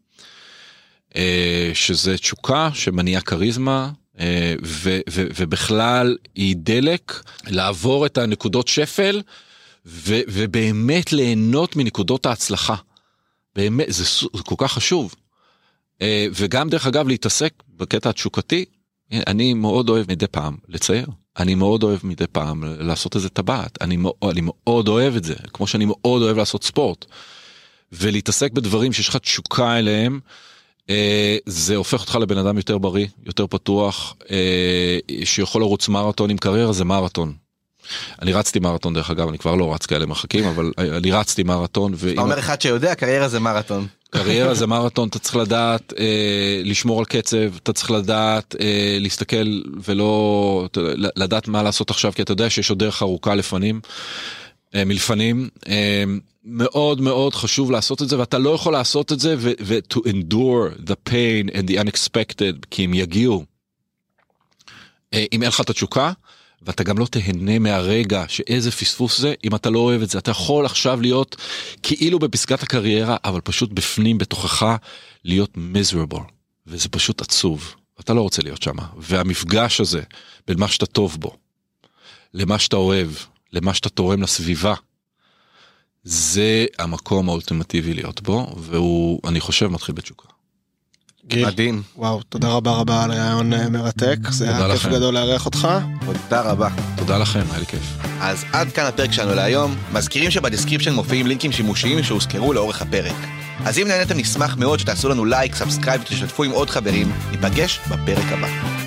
שזה תשוקה שמניעה קריזמה, ובכלל היא דלק לעבור את הנקודות שפל, ובאמת ליהנות מנקודות ההצלחה. באמת, זה כל כך חשוב. וגם דרך אגב להתעסק בקטע התשוקתי, אני מאוד אוהב מדי פעם לצייר. אני מאוד אוהב מדי פעם לעשות איזה טבעת. אני מאוד אוהב את זה, כמו שאני מאוד אוהב לעשות ספורט. ולהתעסק בדברים שיש לך תשוקה אליהם, זה הופך אותך לבן אדם יותר בריא, יותר פתוח, שיכול לרוץ מרתון עם קריירה, זה מרתון. אני רצתי מרתון דרך אגב, אני כבר לא רץ כאלה מרחקים, אבל אני רצתי מרתון. אתה אומר אחד שיודע, קריירה זה מרתון. קריירה זה מרתון, אתה צריך לדעת לשמור על קצב, אתה צריך לדעת להסתכל ולא לדעת מה לעשות עכשיו, כי אתה יודע שיש עוד דרך ארוכה מלפנים. מאוד מאוד חשוב לעשות את זה, ואתה לא יכול לעשות את זה to endure the pain and the unexpected, כי הם יגיעו. אם אין לך את התשוקה, ואתה גם לא תהנה מהרגע שאיזה פספוס זה, אם אתה לא אוהב את זה, אתה יכול עכשיו להיות כאילו בפסקת הקריירה, אבל פשוט בפנים, בתוכך, להיות miserable, וזה פשוט עצוב, אתה לא רוצה להיות שם, והמפגש הזה, בין מה שאתה טוב בו, למה שאתה אוהב, למה שאתה תורם לסביבה, זה המקום האולטימטיבי להיות בו, והוא, אני חושב, מתחיל בתשוקה. גיל, מדהים. וואו, תודה רבה על הרעיון מרתק, זה היה כיף גדול לארח אותך. תודה רבה. תודה לכם, היה לי כיף. אז עד כאן הפרק שלנו להיום, מזכירים שבדיסקריפשן מופיעים לינקים שימושיים שהוזכרו לאורך הפרק. אז אם נהנתם נשמח מאוד שתעשו לנו לייק, סאבסקרייב ותשתפו עם עוד חברים, ניפגש בפרק הבא.